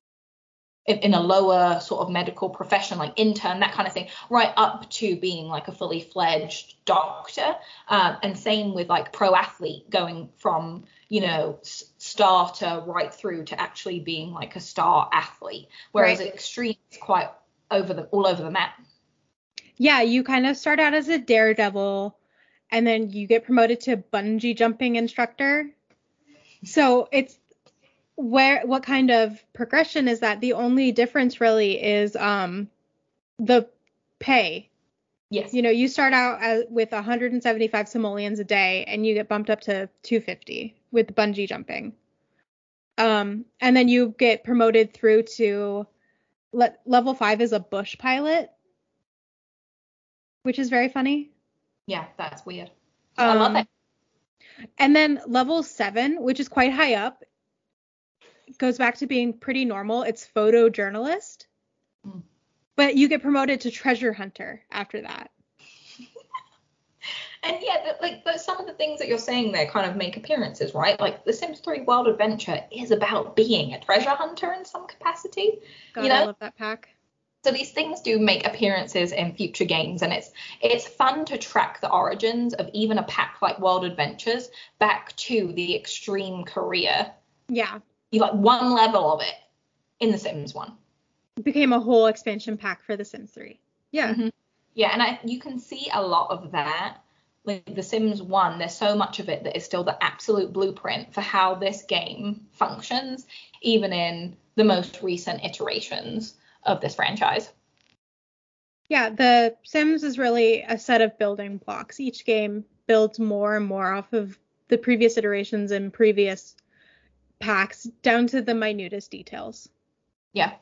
in, in a lower sort of medical profession, like intern, that kind of thing, right up to being like a fully fledged doctor. Um, and same with like pro athlete, going from, you know, s- starter right through to actually being like a star athlete. Whereas Right. extreme is quite over the all over the map. Yeah, you kind of start out as a daredevil and then you get promoted to bungee jumping instructor. So it's where what kind of progression is that? The only difference really is um the pay. Yes. You know, you start out as, with one hundred seventy-five simoleons a day and you get bumped up to two hundred fifty with bungee jumping. Um, and then you get promoted through to le- level five is a bush pilot, which is very funny. Yeah, that's weird. Um, I love it. And then level seven, which is quite high up, goes back to being pretty normal. It's photojournalist. Mm. But you get promoted to treasure hunter after that. And yeah, the, like the, some of the things that you're saying there kind of make appearances, right? Like The Sims three Wild Adventure is about being a treasure hunter in some capacity. God, you know? I love that pack. So these things do make appearances in future games, and it's it's fun to track the origins of even a pack like Wild Adventures back to the extreme career. Yeah. You like one level of it in The Sims one. It became a whole expansion pack for The Sims three. Yeah. Mm-hmm. Yeah, and I, you can see a lot of that. Like The Sims one, there's so much of it that is still the absolute blueprint for how this game functions, even in the most recent iterations of this franchise. Yeah, The Sims is really a set of building blocks. Each game builds more and more off of the previous iterations and previous packs, down to the minutest details. Yeah.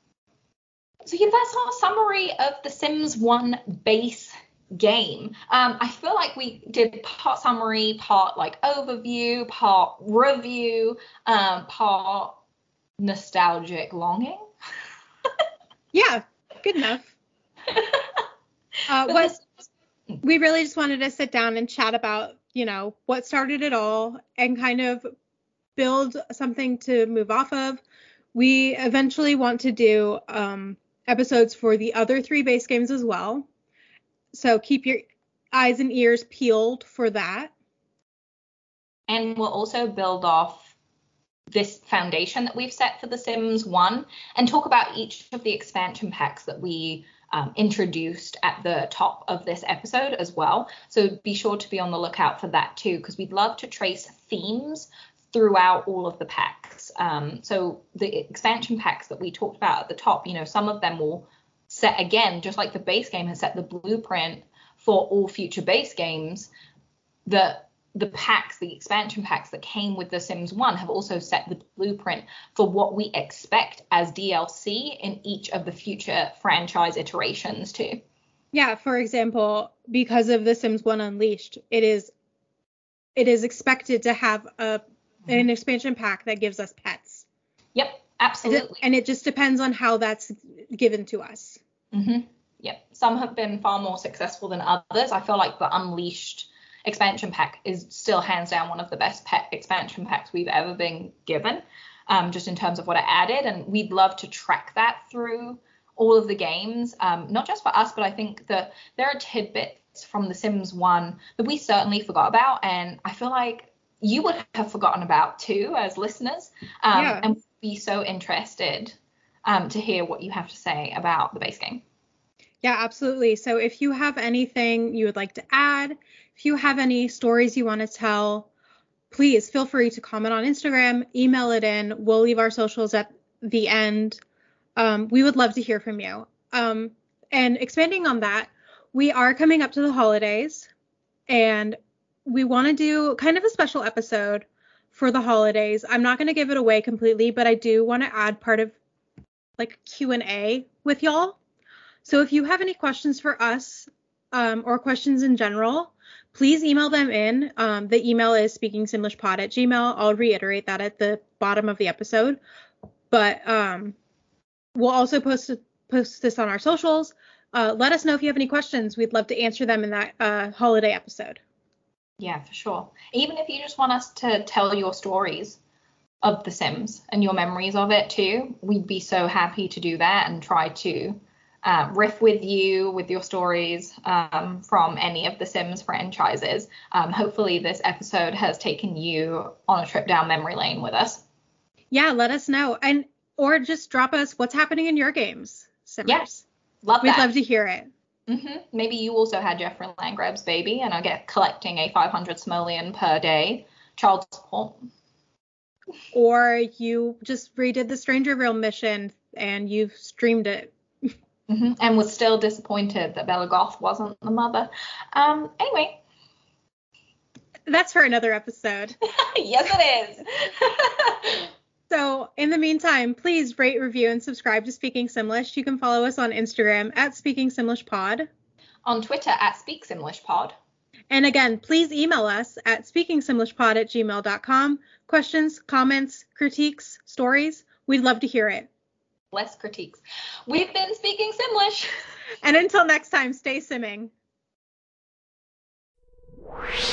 So yeah, that's our summary of The Sims one base game. Um, I feel like we did part summary, part like overview, part review, um, part nostalgic longing. Yeah, good enough. Uh, what we really just wanted to sit down and chat about, you know, what started it all and kind of build something to move off of. We eventually want to do um, episodes for the other three base games as well. So keep your eyes and ears peeled for that. And we'll also build off this foundation that we've set for The Sims one and talk about each of the expansion packs that we um, introduced at the top of this episode as well. So be sure to be on the lookout for that too, because we'd love to trace themes throughout all of the packs. Um, so the expansion packs that we talked about at the top, you know, some of them will set, again, just like the base game has set the blueprint for all future base games, the the packs, the expansion packs that came with The Sims one have also set the blueprint for what we expect as D L C in each of the future franchise iterations too. Yeah, for example, because of The Sims one Unleashed, it is it is expected to have a an expansion pack that gives us pets. Yep, absolutely. And it just depends on how that's given to us. Mm-hmm. Yep, some have been far more successful than others. I feel like the Unleashed expansion pack is still hands down one of the best pet expansion packs we've ever been given, um, just in terms of what it added. And we'd love to track that through all of the games, um, not just for us, but I think that there are tidbits from The Sims one that we certainly forgot about. And I feel like you would have forgotten about too as listeners. Um, yeah. And we'd be so interested um, to hear what you have to say about the base game. Yeah, absolutely. So if you have anything you would like to add, if you have any stories you want to tell, please feel free to comment on Instagram, email it in. We'll leave our socials at the end. Um, we would love to hear from you. Um, and expanding on that, we are coming up to the holidays, and we want to do kind of a special episode for the holidays. I'm not going to give it away completely, but I do want to add part of like Q and A with y'all. So if you have any questions for us um, or questions in general, please email them in. Um, the email is speakingsimlishpod at gmail. I'll reiterate that at the bottom of the episode. But um, we'll also post post this on our socials. Uh, let us know if you have any questions. We'd love to answer them in that uh, holiday episode. Yeah, for sure. Even if you just want us to tell your stories of The Sims and your memories of it too, we'd be so happy to do that and try to uh, riff with you with your stories um, from any of the Sims franchises. Um, hopefully this episode has taken you on a trip down memory lane with us. Yeah, let us know. And or just drop us what's happening in your games, Simmers. Yes, yeah, love We'd that. love to hear it. Mm-hmm. Maybe you also had Jeffrey Landgraab's baby and I get collecting a five hundred simoleon per day child support. Or you just redid the Strangerville mission and you've streamed it. Mm-hmm. And was still disappointed that Bella Goth wasn't the mother. Um, anyway. That's for another episode. Yes, it is. So in the meantime, please rate, review, and subscribe to Speaking Simlish. You can follow us on Instagram at Speaking Simlish Pod. On Twitter at Speak Simlish Pod. And again, please email us at speakingsimlishpod at gmail dot com. Questions, comments, critiques, stories. We'd love to hear it. Less critiques. We've been Speaking Simlish. And until next time, stay simming.